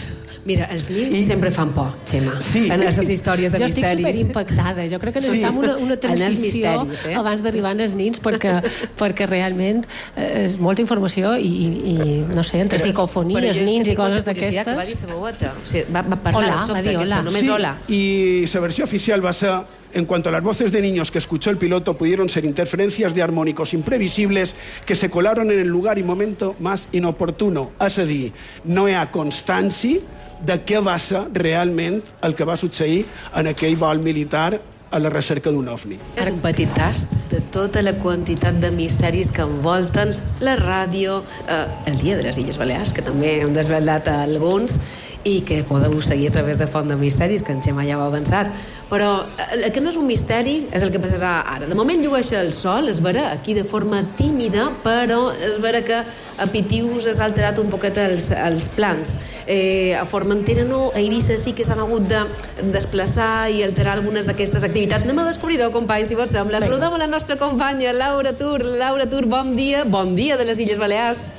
Mira, els nins I... sempre fan por, Xema, sí. en les històries de jo misteris. Jo estic superimpactada. Jo crec que necessitem sí. una, una transició misteris, eh? abans d'arribar als nins, perquè, perquè realment eh, és molta informació i, i no sé, entre però, psicofonies, però nins i coses d'aquestes. Que va dir sa veueta. O sigui, va, va parlar hola, de sobte aquesta, només sí. hola. I la versió oficial va ser: en cuanto a las voces de niños que escuchó el piloto, pudieron ser interferencias de armónicos imprevisibles que se colaron en el lugar y momento más inoportuno. És a dir, no hi ha constància de què va ser realment el que va succeir en aquell vol militar a la recerca d'un ovni. És un petit tast de tota la quantitat de misteris que envolten la ràdio, eh, el Dia de les Illes Balears, que també hem desvelat alguns, i que podeu seguir a través de Font de Misteris, que en Xema ja ho ha avançat. Però el que no és un misteri és el que passarà ara. De moment llueix el sol, és vera, aquí de forma tímida, però és vera que a Pitius has alterat un poquet els, els plans. Eh, a Formentera no, a Eivissa sí que s'han hagut de desplaçar i alterar algunes d'aquestes activitats. Anem a descobrir-ho, companys, si vos sembla. Saludem a la nostra companya, Laura Tur. Laura Tur, bon dia. Bon dia de les Illes Balears.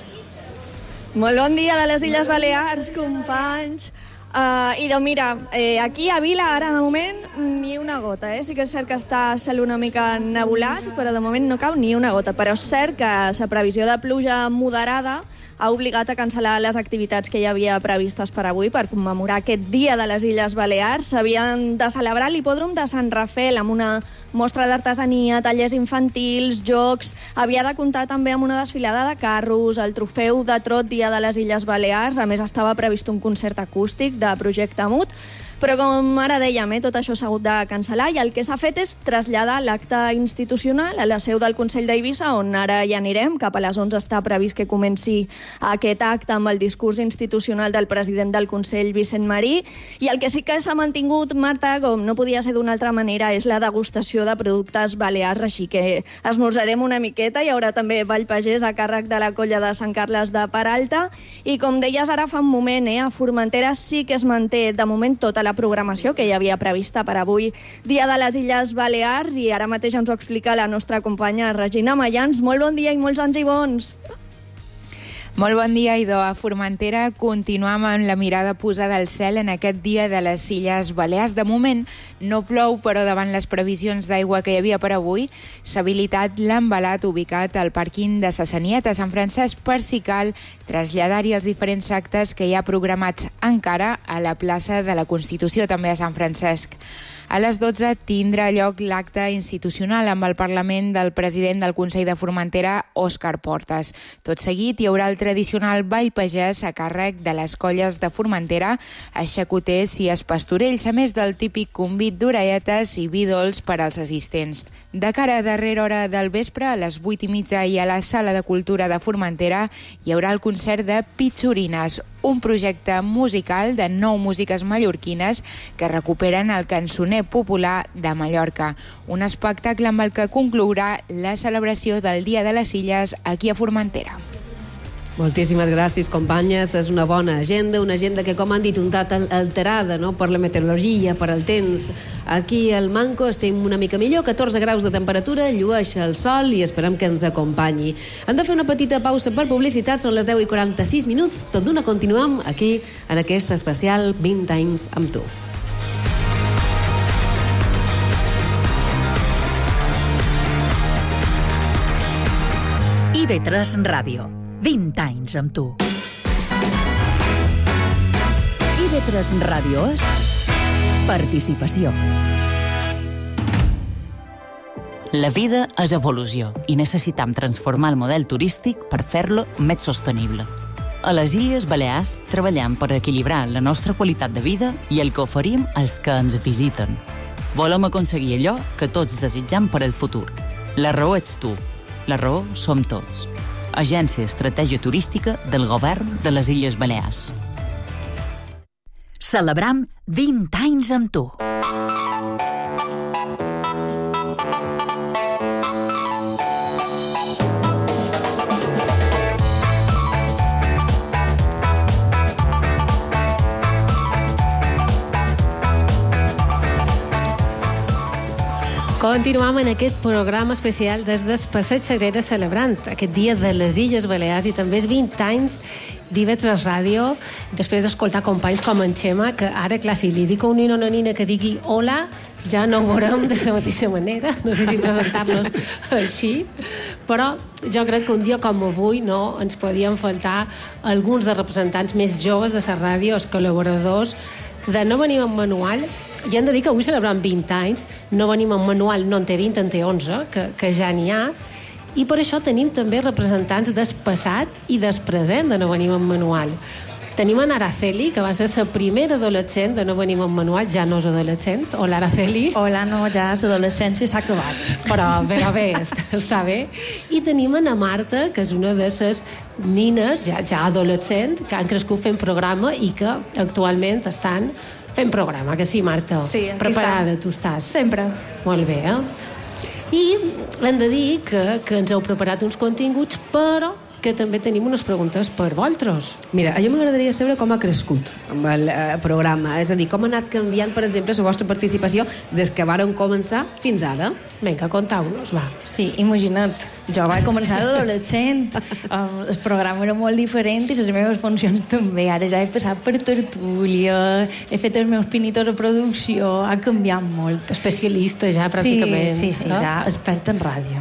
Molt bon dia de les Illes Balears, companys. Uh, I doncs mira, eh, aquí a Vila, ara de moment, ni una gota. Eh? Sí que és cert que està cel una mica nebulat, però de moment no cau ni una gota. Però és cert que la previsió de pluja moderada ha obligat a cancel·lar les activitats que hi havia previstes per avui per commemorar aquest Dia de les Illes Balears. S'havien de celebrar l'hipòdrom de Sant Rafel amb una mostra d'artesania, tallers infantils, jocs. Havia de comptar també amb una desfilada de carros, el trofeu de trot Dia de les Illes Balears. A més, estava previst un concert acústic de Projecte Mut. Però com ara dèiem, eh, tot això s'ha hagut de cancel·lar i el que s'ha fet és traslladar l'acte institucional a la seu del Consell d'Eivissa, on ara ja anirem. Cap a les onze està previst que comenci aquest acte amb el discurs institucional del president del Consell, Vicent Marí. I el que sí que s'ha mantingut, Marta, com no podia ser d'una altra manera, és la degustació de productes balears, així que esmorzarem una miqueta. Hi haurà també ball pagès a càrrec de la colla de Sant Carles de Peralta. I com deies ara fa un moment, eh, a Formentera sí que es manté de moment tota la la programació que hi havia prevista per avui, Dia de les Illes Balears, i ara mateix ens ho explica la nostra companya Regina Mayans. Molt bon dia i molts anys i bons! Molt bon dia, Idò. A Formentera continuem amb la mirada posada al cel en aquest Dia de les Illes Balears. De moment no plou, però davant les previsions d'aigua que hi havia per avui, s'ha habilitat l'embalat ubicat al pàrquing de Sassaniet a Sant Francesc per si cal traslladar-hi els diferents actes que hi ha programats encara a la plaça de la Constitució, també a Sant Francesc. A les dotze tindrà lloc l'acte institucional amb el Parlament del president del Consell de Formentera, Òscar Portes. Tot seguit hi haurà el tradicional ball pagès a càrrec de les colles de Formentera, aixecoters i espastorells, a més del típic convit d'orelletes i vi dolç per als assistents. De cara a darrera hora del vespre, a les vuit i mitja i a la Sala de Cultura de Formentera, hi haurà el concert de Pizzurines, un projecte musical de nou músiques mallorquines que recuperen el cançoner popular de Mallorca. Un espectacle amb el que conclourà la celebració del Dia de les Illes aquí a Formentera. Moltíssimes gràcies, companyes. És una bona agenda, una agenda que, com han dit, un tant alterada, no?, per la meteorologia, per el temps. Aquí al Manco estem una mica millor, catorze graus de temperatura, llueix el sol i esperem que ens acompanyi. Hem de fer una petita pausa per publicitat, són les deu i quaranta-sis minuts. Tot d'una continuem aquí, en aquest especial vint anys amb tu. I ve tres Ràdio. vint anys amb tu. I ve tres Ràdio és participació. La vida és evolució i necessitam transformar el model turístic per fer-lo més sostenible. A les Illes Balears treballem per equilibrar la nostra qualitat de vida i el que oferim als que ens visiten. Volem aconseguir allò que tots desitjam per al futur. La raó ets tu. La raó som tots. Agència Estratègia Turística del Govern de les Illes Balears. Celebram vint anys amb tu. Continuam en aquest programa especial des del Passeig Sagrera celebrant aquest Dia de les Illes Balears i també és vint anys d'I V tres Ràdio, després d'escoltar companys com en Xema, que ara, clar, si li dic a un nin o una nina que digui hola, ja no ho veurem de la mateixa manera, no sé si presentar-los així, però jo crec que un dia com avui no ens podien faltar alguns dels representants més joves de la ràdio, els col·laboradors, de no venir amb manual. I hem de dir que avui celebrem vint anys, no venim amb manual, no en té vint, en té onze, que, que ja n'hi ha, i per això tenim també representants del passat i del present de no venim amb manual. Tenim en Araceli, que va ser la primera adolescent de no venir amb manual, ja no és adolescent. Hola, Araceli. Hola, no, ja l'adolescència s'ha acabat. Però bé, bé, està, està bé. I tenim en Marta, que és una de les nines, ja, ja adolescent, que han crescut fent programa i que actualment estan fent programa, que sí, Marta? Sí, aquí preparada, està. Tu estàs? Sempre. Molt bé, eh? I hem de dir que, que ens heu preparat uns continguts, però que també tenim unes preguntes per vosaltres. Mira, a mi m'agradaria saber com ha crescut amb el eh, programa, és a dir, com ha anat canviant, per exemple, la vostra participació des que vàrem començar fins ara. Vinga, contau-nos, va. Sí, imagina't, jo vaig començar d'adolescent, um, el programa era molt diferent i les meves funcions també, ara ja he passat per tertúlia, he fet els meus pinitos a producció, ha canviat molt. Especialista ja, pràcticament. Sí, sí, sí, no? ja experta en ràdio.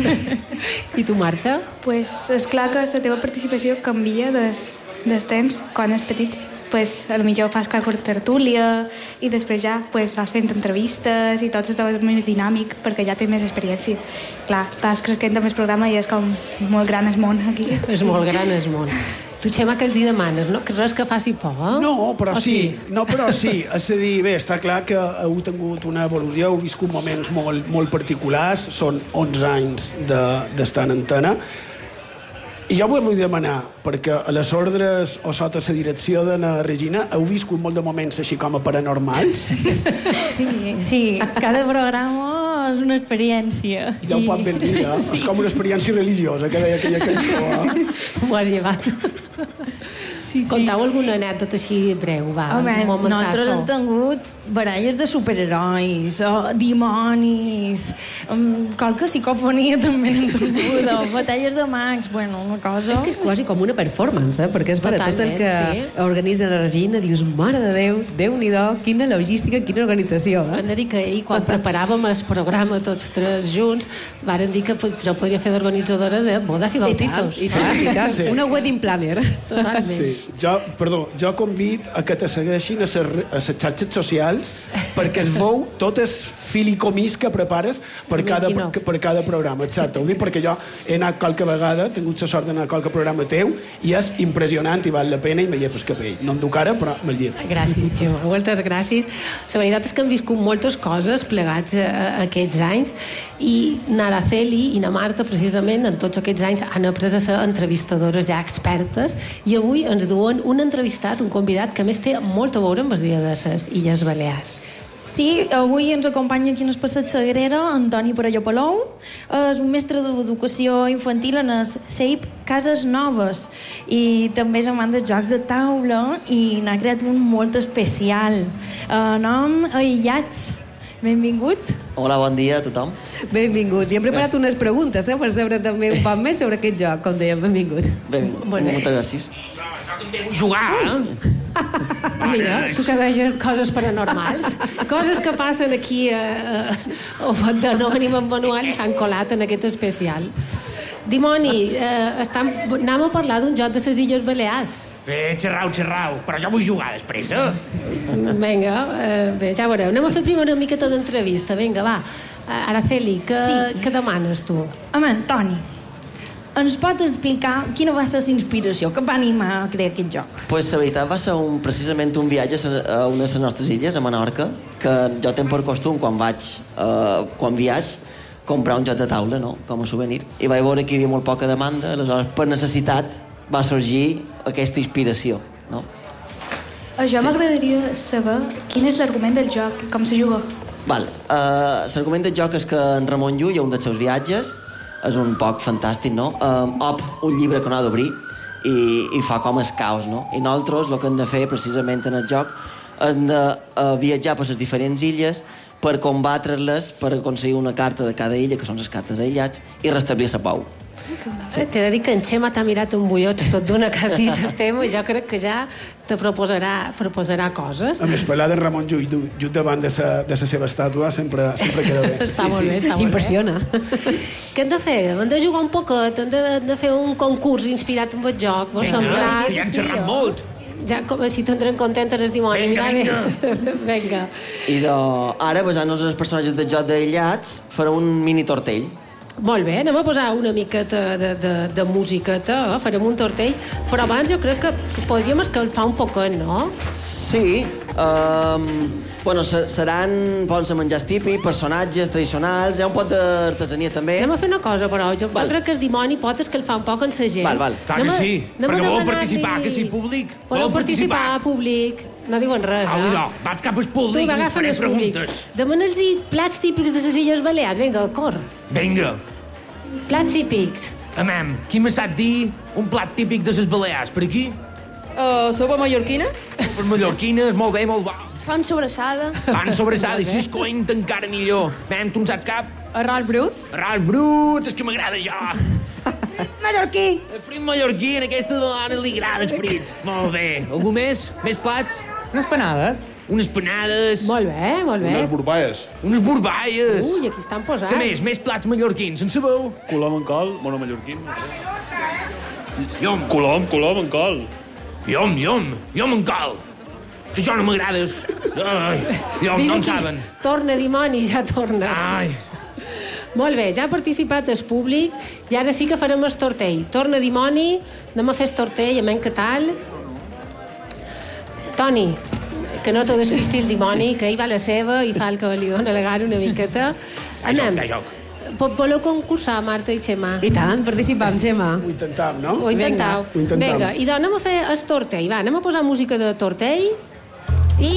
I tu, Marta? Pues és clar que la teva participació canvia des, des temps, quan és petit. Pues, a lo millor fas qualque tertúlia i després ja pues, vas fent entrevistes i tot és més dinàmic perquè ja tens més experiència. Clar, vas creixent amb el programa i és com molt gran el món aquí. És molt gran el món. Tu, Xema, que els hi demanes, no? Que res que faci por, eh? No, però o sí. sí. No, però sí. És a dir, bé, està clar que heu tingut una evolució, heu viscut moments molt, molt particulars, són onze anys d'estar en antena, i jo vull demanar, perquè a les ordres o sota la direcció de la Regina heu viscut molt de moments així com a paranormals? Sí, sí, cada programa és una experiència. Ja ho pot ben dir, eh? Sí. És com una experiència religiosa, que deia aquella cançó. Eh? M'ho has llevat. Sí, sí. Contau alguna anècdota així breu, va. Home, un momentazo. nosaltres hem tingut baralles de superherois, o dimonis, um, qualque psicofonia també n'hem tingut, o batalles de mags, bueno, una cosa... És que és quasi com una performance, eh? Perquè és per a tot el que sí. organitza la Regina, dius, mare de Déu, Déu-n'hi-do, quina logística, quina organització. Eh? Hem de dir que ahir, quan preparàvem el programa tots tres junts, varen dir que jo podria fer d'organitzadora de bodes i bautizos. I tant, i tant. Sí. Una wedding planner. Totalment. Sí. Jo, perdó, jo convid a que te segueixin a les xarxes socials perquè es veu tot el fil i comís que prepares per cada, per, per cada programa. Exacte. Ho dic perquè jo he anat qualque vegada, he tingut la sort d'anar a qualque programa teu i és impressionant i val la pena i me llevo el capell. No em duc ara, però me'l llevo. Gràcies, Xema. Moltes gràcies. La veritat és que hem viscut moltes coses plegats a, a aquests anys i Naraceli i na Marta, precisament, en tots aquests anys han après a ser entrevistadores ja expertes i avui ens duen un entrevistat, un convidat que a més té molt a veure amb el dia de les Illes Balears. Sí, avui ens acompanya aquí en el Passeig Sagrera Antoni Parelló Palou, és un mestre d'educació infantil en el C E I P Cases Noves i també és amant dels jocs de taula i n'ha creat un molt especial. Uh, nom Aïllats. Benvingut. Hola, bon dia a tothom. Benvingut. I hem preparat unes preguntes, eh, per saber també un poc més sobre aquest joc, com dèiem. Benvingut. Benvingut. Moltes gràcies. Vull jugar, eh? Mira, tu que deies coses paranormals, coses que passen aquí a, a, a de no venim amb manual i s'han colat en aquest especial. Dimoni, eh, estam, anem a parlar d'un joc de les Illes Balears. Bé, xerrau, xerrau, però jo vull jugar després, eh? Vinga, eh, bé, ja veureu. Anem a fer primer una miqueta d'entrevista. Vinga, va. Araceli, què, sí. què demanes tu? Home, Toni, ens pot explicar quina va ser la inspiració que va animar a crear aquest joc? Pues la veritat va ser un, precisament un viatge a una de les nostres illes, a Menorca, que jo tenc per costum, quan vaig, eh, quan viatge, comprar un joc de taula, no?, com a souvenir. I vaig veure que hi havia molt poca demanda, aleshores, per necessitat, va sorgir aquesta inspiració, no? A jo sí. m'agradaria saber quin és l'argument del joc, com se juga. Val. Uh, l'argument del joc és que en Ramon Llull, un dels seus viatges, és un poc fantàstic, no? Um, op, un llibre que no ha d'obrir i, i fa com el caos, no? I nosaltres el que hem de fer precisament en el joc hem de uh, viatjar per les diferents illes per combatre-les, per aconseguir una carta de cada illa, que són les cartes aïllats, i restablir la pau. Sí. T'he de dir que en Xema t'ha mirat amb ullots tot d'una que has dit el tema i jo crec que ja te proposarà, proposarà coses. A més, parlar de Ramon Llull just davant de sa, de sa seva estàtua sempre, sempre queda bé. Està sí, molt bé, està molt Impressiona. bé. Què hem de fer? Hem de jugar un poquet, hem de, de fer un concurs inspirat en el joc. Vos Vinga, sembla? que ja hem xerrat molt. Ja, com així tindrem contentes el dimoni. Vinga, vinga. Vinga. I de, ara, basant-nos en els personatges del joc d'aïllats, farem un mini tortell. Molt bé, anem a posar una miqueta de, de, de musiqueta, eh? Farem un tortell, però abans jo crec que podríem escalfar un poquet, no? Sí, um, bueno, seran, poden ser menjars típics, personatges tradicionals, hi ha un pot d'artesania també. Anem a fer una cosa, però jo, jo crec que el dimoni pot escalfar un poc en sa gent. Val, val. Clar que sí, perquè vol participar, que sí, públic. Voleu participar, públic. No diuen res, Au, eh? idò, vaig cap al públic i us faré preguntes. Demana'ls-hi plats típics de les Illes Balears. Vinga, cor. Vinga. Plats típics. Amem, qui me sap dir un plat típic de les Balears? Per aquí? Uh, sopa mallorquines? Per mallorquines, molt bé, molt bo. Fan sobrassada. Fan sobrassada, i si és coent encara millor. Mem, tu en saps cap? Arròs brut? Arròs brut, és que m'agrada jo. Mallorquí. El frit mallorquí, en aquesta dona li agrada el frit. Molt bé. Algú més? Més plats? Unes panades. Unes panades. Molt bé, molt bé. Unes borballes. Unes borballes. Ui, aquí estan posats. Què més? Més plats mallorquins, en sabeu? Colom en col, bueno, mallorquín. Iom. Colom, colom en col. Iom, iom, iom en col. Que això no m'agrada. Ai, iom, no en saben. Torna, dimoni, ja torna. Ai. Molt bé, ja ha participat el públic i ara sí que farem el tortell. Torna, dimoni, anem a fer el tortell, amén, què tal? Toni, que no t'ho despisti el dimoni, que ell va a la seva i fa el que li dona la gana una miqueta. Anem. Voleu concursar, Marta i Xema? I tant, participam, Xema. Ho intentam, no? Ho intentau. Ho intentam. Vinga, i doncs anem a fer el tortell. Va, anem a posar música de tortell i...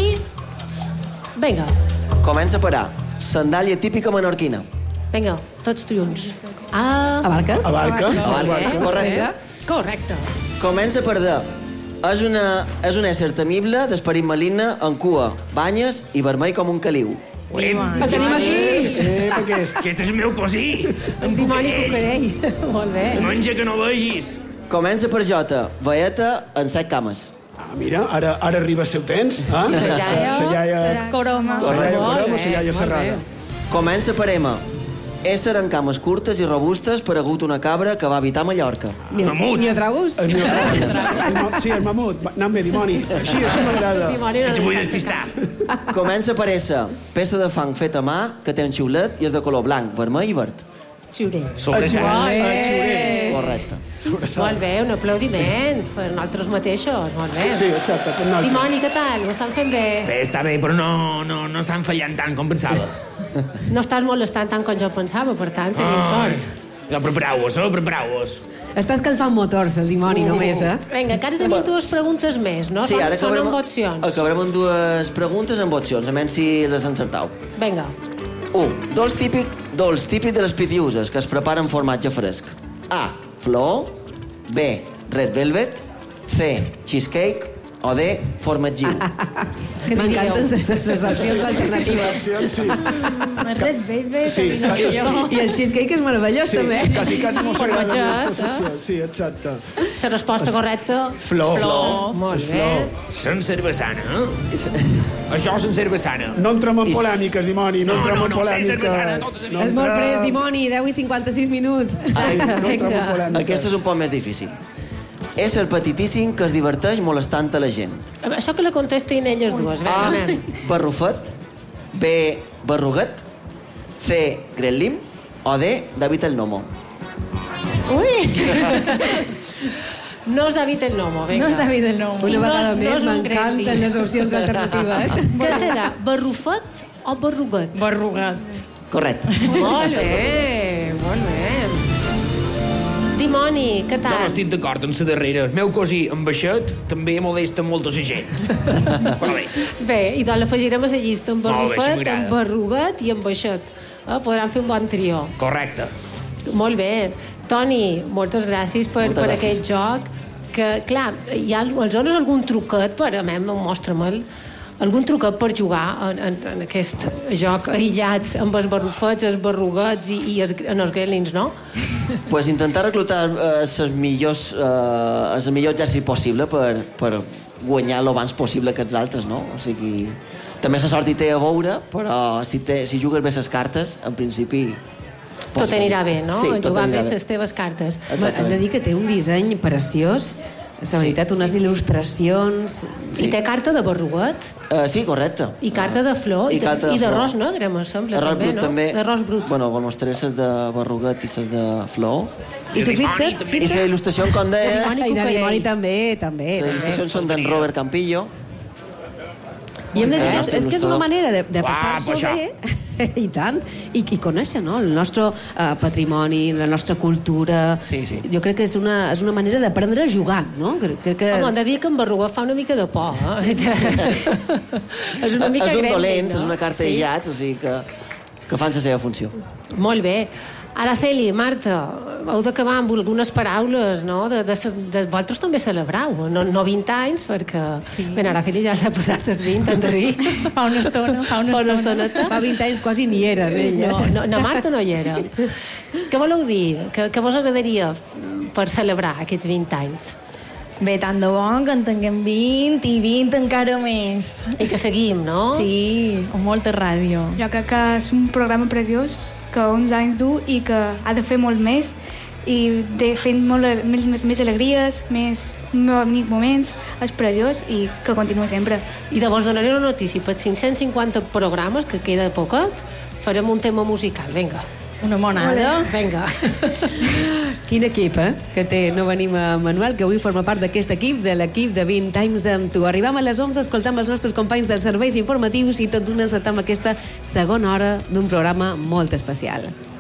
Vinga. Comença per A. Sandàlia típica menorquina. Vinga, tots junts. A... Abarca. Abarca. Abarca. Correcte. Correcte. Comença per D. És, una, és un ésser temible d'esperit maligne amb cua, banyes i vermell com un caliu. El tenim aquí. Eh, aquest. Aquest és el meu cosí. El dimoni cucarell. Molt bé. Menja que no vegis. Comença per J. Veieta en set cames. Ah, mira, ara, ara arriba el seu temps. Ah? Sa iaia. Sa iaia... Coroma. Sa iaia Coroma, sa iaia Molt Serrada. bé. Comença per M. Ésser amb cames curtes i robustes per agut una cabra que va habitar Mallorca. Mamut. Miotragus? El meu... Sí, el mamut. Anem bé, dimoni. Així, així m'agrada. Que te vull despistar. Comença per S. Peça de fang feta a mà que té un xiulet i és de color blanc, vermell i verd. Xiurer. Sobrassada. Correcte. Molt bé, un aplaudiment per nosaltres mateixos. Molt bé. Sí, exacte, per nosaltres. Dimoni, què tal? Ho estan fent bé? Bé, està bé, però no, no, no estan fallant tant com pensava. No estàs molestant tant com jo pensava, per tant, tenim sort. Ja, prepareu-vos, eh? Prepareu-vos. Està escalfant motors, el dimoni, Uh. només, eh? Vinga, encara tenim dues preguntes més, no? Sí, Són- ara són acabarem, amb opcions. acabarem amb dues preguntes amb opcions, a menys si les encertau. Vinga. un. Dolç típic, dolç típic de les pitiuses que es prepara en formatge fresc. A. Flor. B. Red Velvet. C. Cheesecake. O D. Formatgiu. M'encanten les opcions alternatives. Sí. Red Velvet, Sí. I el cheesecake és meravellós, Sí, també. quasi, quasi no s'agrada Formatget, les opcions. Sí, exacte. La resposta correcta? Flor. Flor. Molt bé. Sense cervesana, eh? Això sense cervesana. No entrem en polèmiques, dimoni, no No, entrem no, en no, sense polèmiques. cervesana, totes en- No És molt entrem- pres, dimoni, deu i cinquanta-sis minuts. Ai, no entrem en Vinga. polèmiques. Aquesta és un poc més difícil. Ésser petitíssim que es diverteix molestant a la gent. Això que la contestin elles dues. Vinga, A. anem. Barrufet. B. Barruguet. C. Grellim. O D. David el Nomo. Ui! No és David el Nomo, vinga. No és David el Nomo. I Una no vegada és- no més, és un m'encanten gremlin. les opcions alternatives. Què serà? Barrufet o barruguet? Barrugat. Correcte. Molt bé, molt bé. Dimoni, què Jo tal? estic d'acord en la darrera. El meu cosí, en baixet, també molesta molta la gent. Però bé. Bé, i doncs l'afegirem a la llista amb Molt bé, això barrufet, m'agrada. amb barruguet i amb baixet. Eh, podran fer un bon trio. Correcte. Molt bé. Toni, moltes gràcies per, Moltes per gràcies. aquest joc. Que, clar, hi ha, els dones algun truquet per a mi, mostra-me'l. algun truquet per jugar en, en, en aquest joc aïllats amb els barrufets, els barrugats i, i els, en els gremlins, no? Pues intentar reclutar els eh, millors, eh, el millor exèrcit possible per, per guanyar el abans possible que els altres, no? O sigui, també la sort hi té a veure, però si, té, si jugues bé les cartes, en principi... Tot anirà bé, no? Sí, jugar bé les teves cartes. Hem de dir que té un disseny preciós, la veritat, sí, unes sí. il·lustracions... Sí. I té carta de barruguet. Uh, sí, correcte. I carta de flor, i, i d'arròs negre, me sembla, arròs també, brut, no? També. D'arròs brut. Bueno, vos mostraré ses de barruguet i ses de flor. I tu fixa't, fixa't. I la il·lustració, com deies... I de dimoni també, també. Les il·lustracions són d'en Robert Campillo. I hem de dir que és, és que és una manera de, de passar-s'ho bé, i tant, i, i conèixer, no?, el nostre uh, patrimoni, la nostra cultura. Sí, sí. Jo crec que és una, és una manera d'aprendre jugant, no? Crec que... Home, hem de dir que en Barruguet fa una mica de por, eh? És una mica és un gremlin, dolent, no? És una carta sí. aïllats, o sigui que, que fan la seva funció. Molt bé. Araceli, Marta, heu d'acabar amb algunes paraules, no? De, de, de, vosaltres també celebrau, no, no vint anys, perquè... Sí. Ben, Araceli ja s'ha passat els vint, han de dir. Fa una estona, fa una, fa una estona. estoneta. Fa vint anys quasi ni eren, elles. No, no, na Marta no hi era. Què voleu dir? Què, què vos agradaria per celebrar aquests vint anys? Bé, tant de bo que en tinguem vint i vint encara més. I que seguim, no? Sí, amb molta ràdio. Jo crec que és un programa preciós que onze anys du i que ha de fer molt més i de fent molt, més, més, més alegries, més bonics moments, és preciós i que continua sempre. I de vos donaré una notícia, per cinc-cents cinquanta programes, que queda poquet, farem un tema musical, vinga. Una monada. Vinga. Quin equip, eh? Que té, no venim a Manuel, que avui forma part d'aquest equip, de l'equip de vint Times amb tu. Arribam a les onze, escoltam els nostres companys dels serveis informatius i tot d'una encetam aquesta segona hora d'un programa molt especial.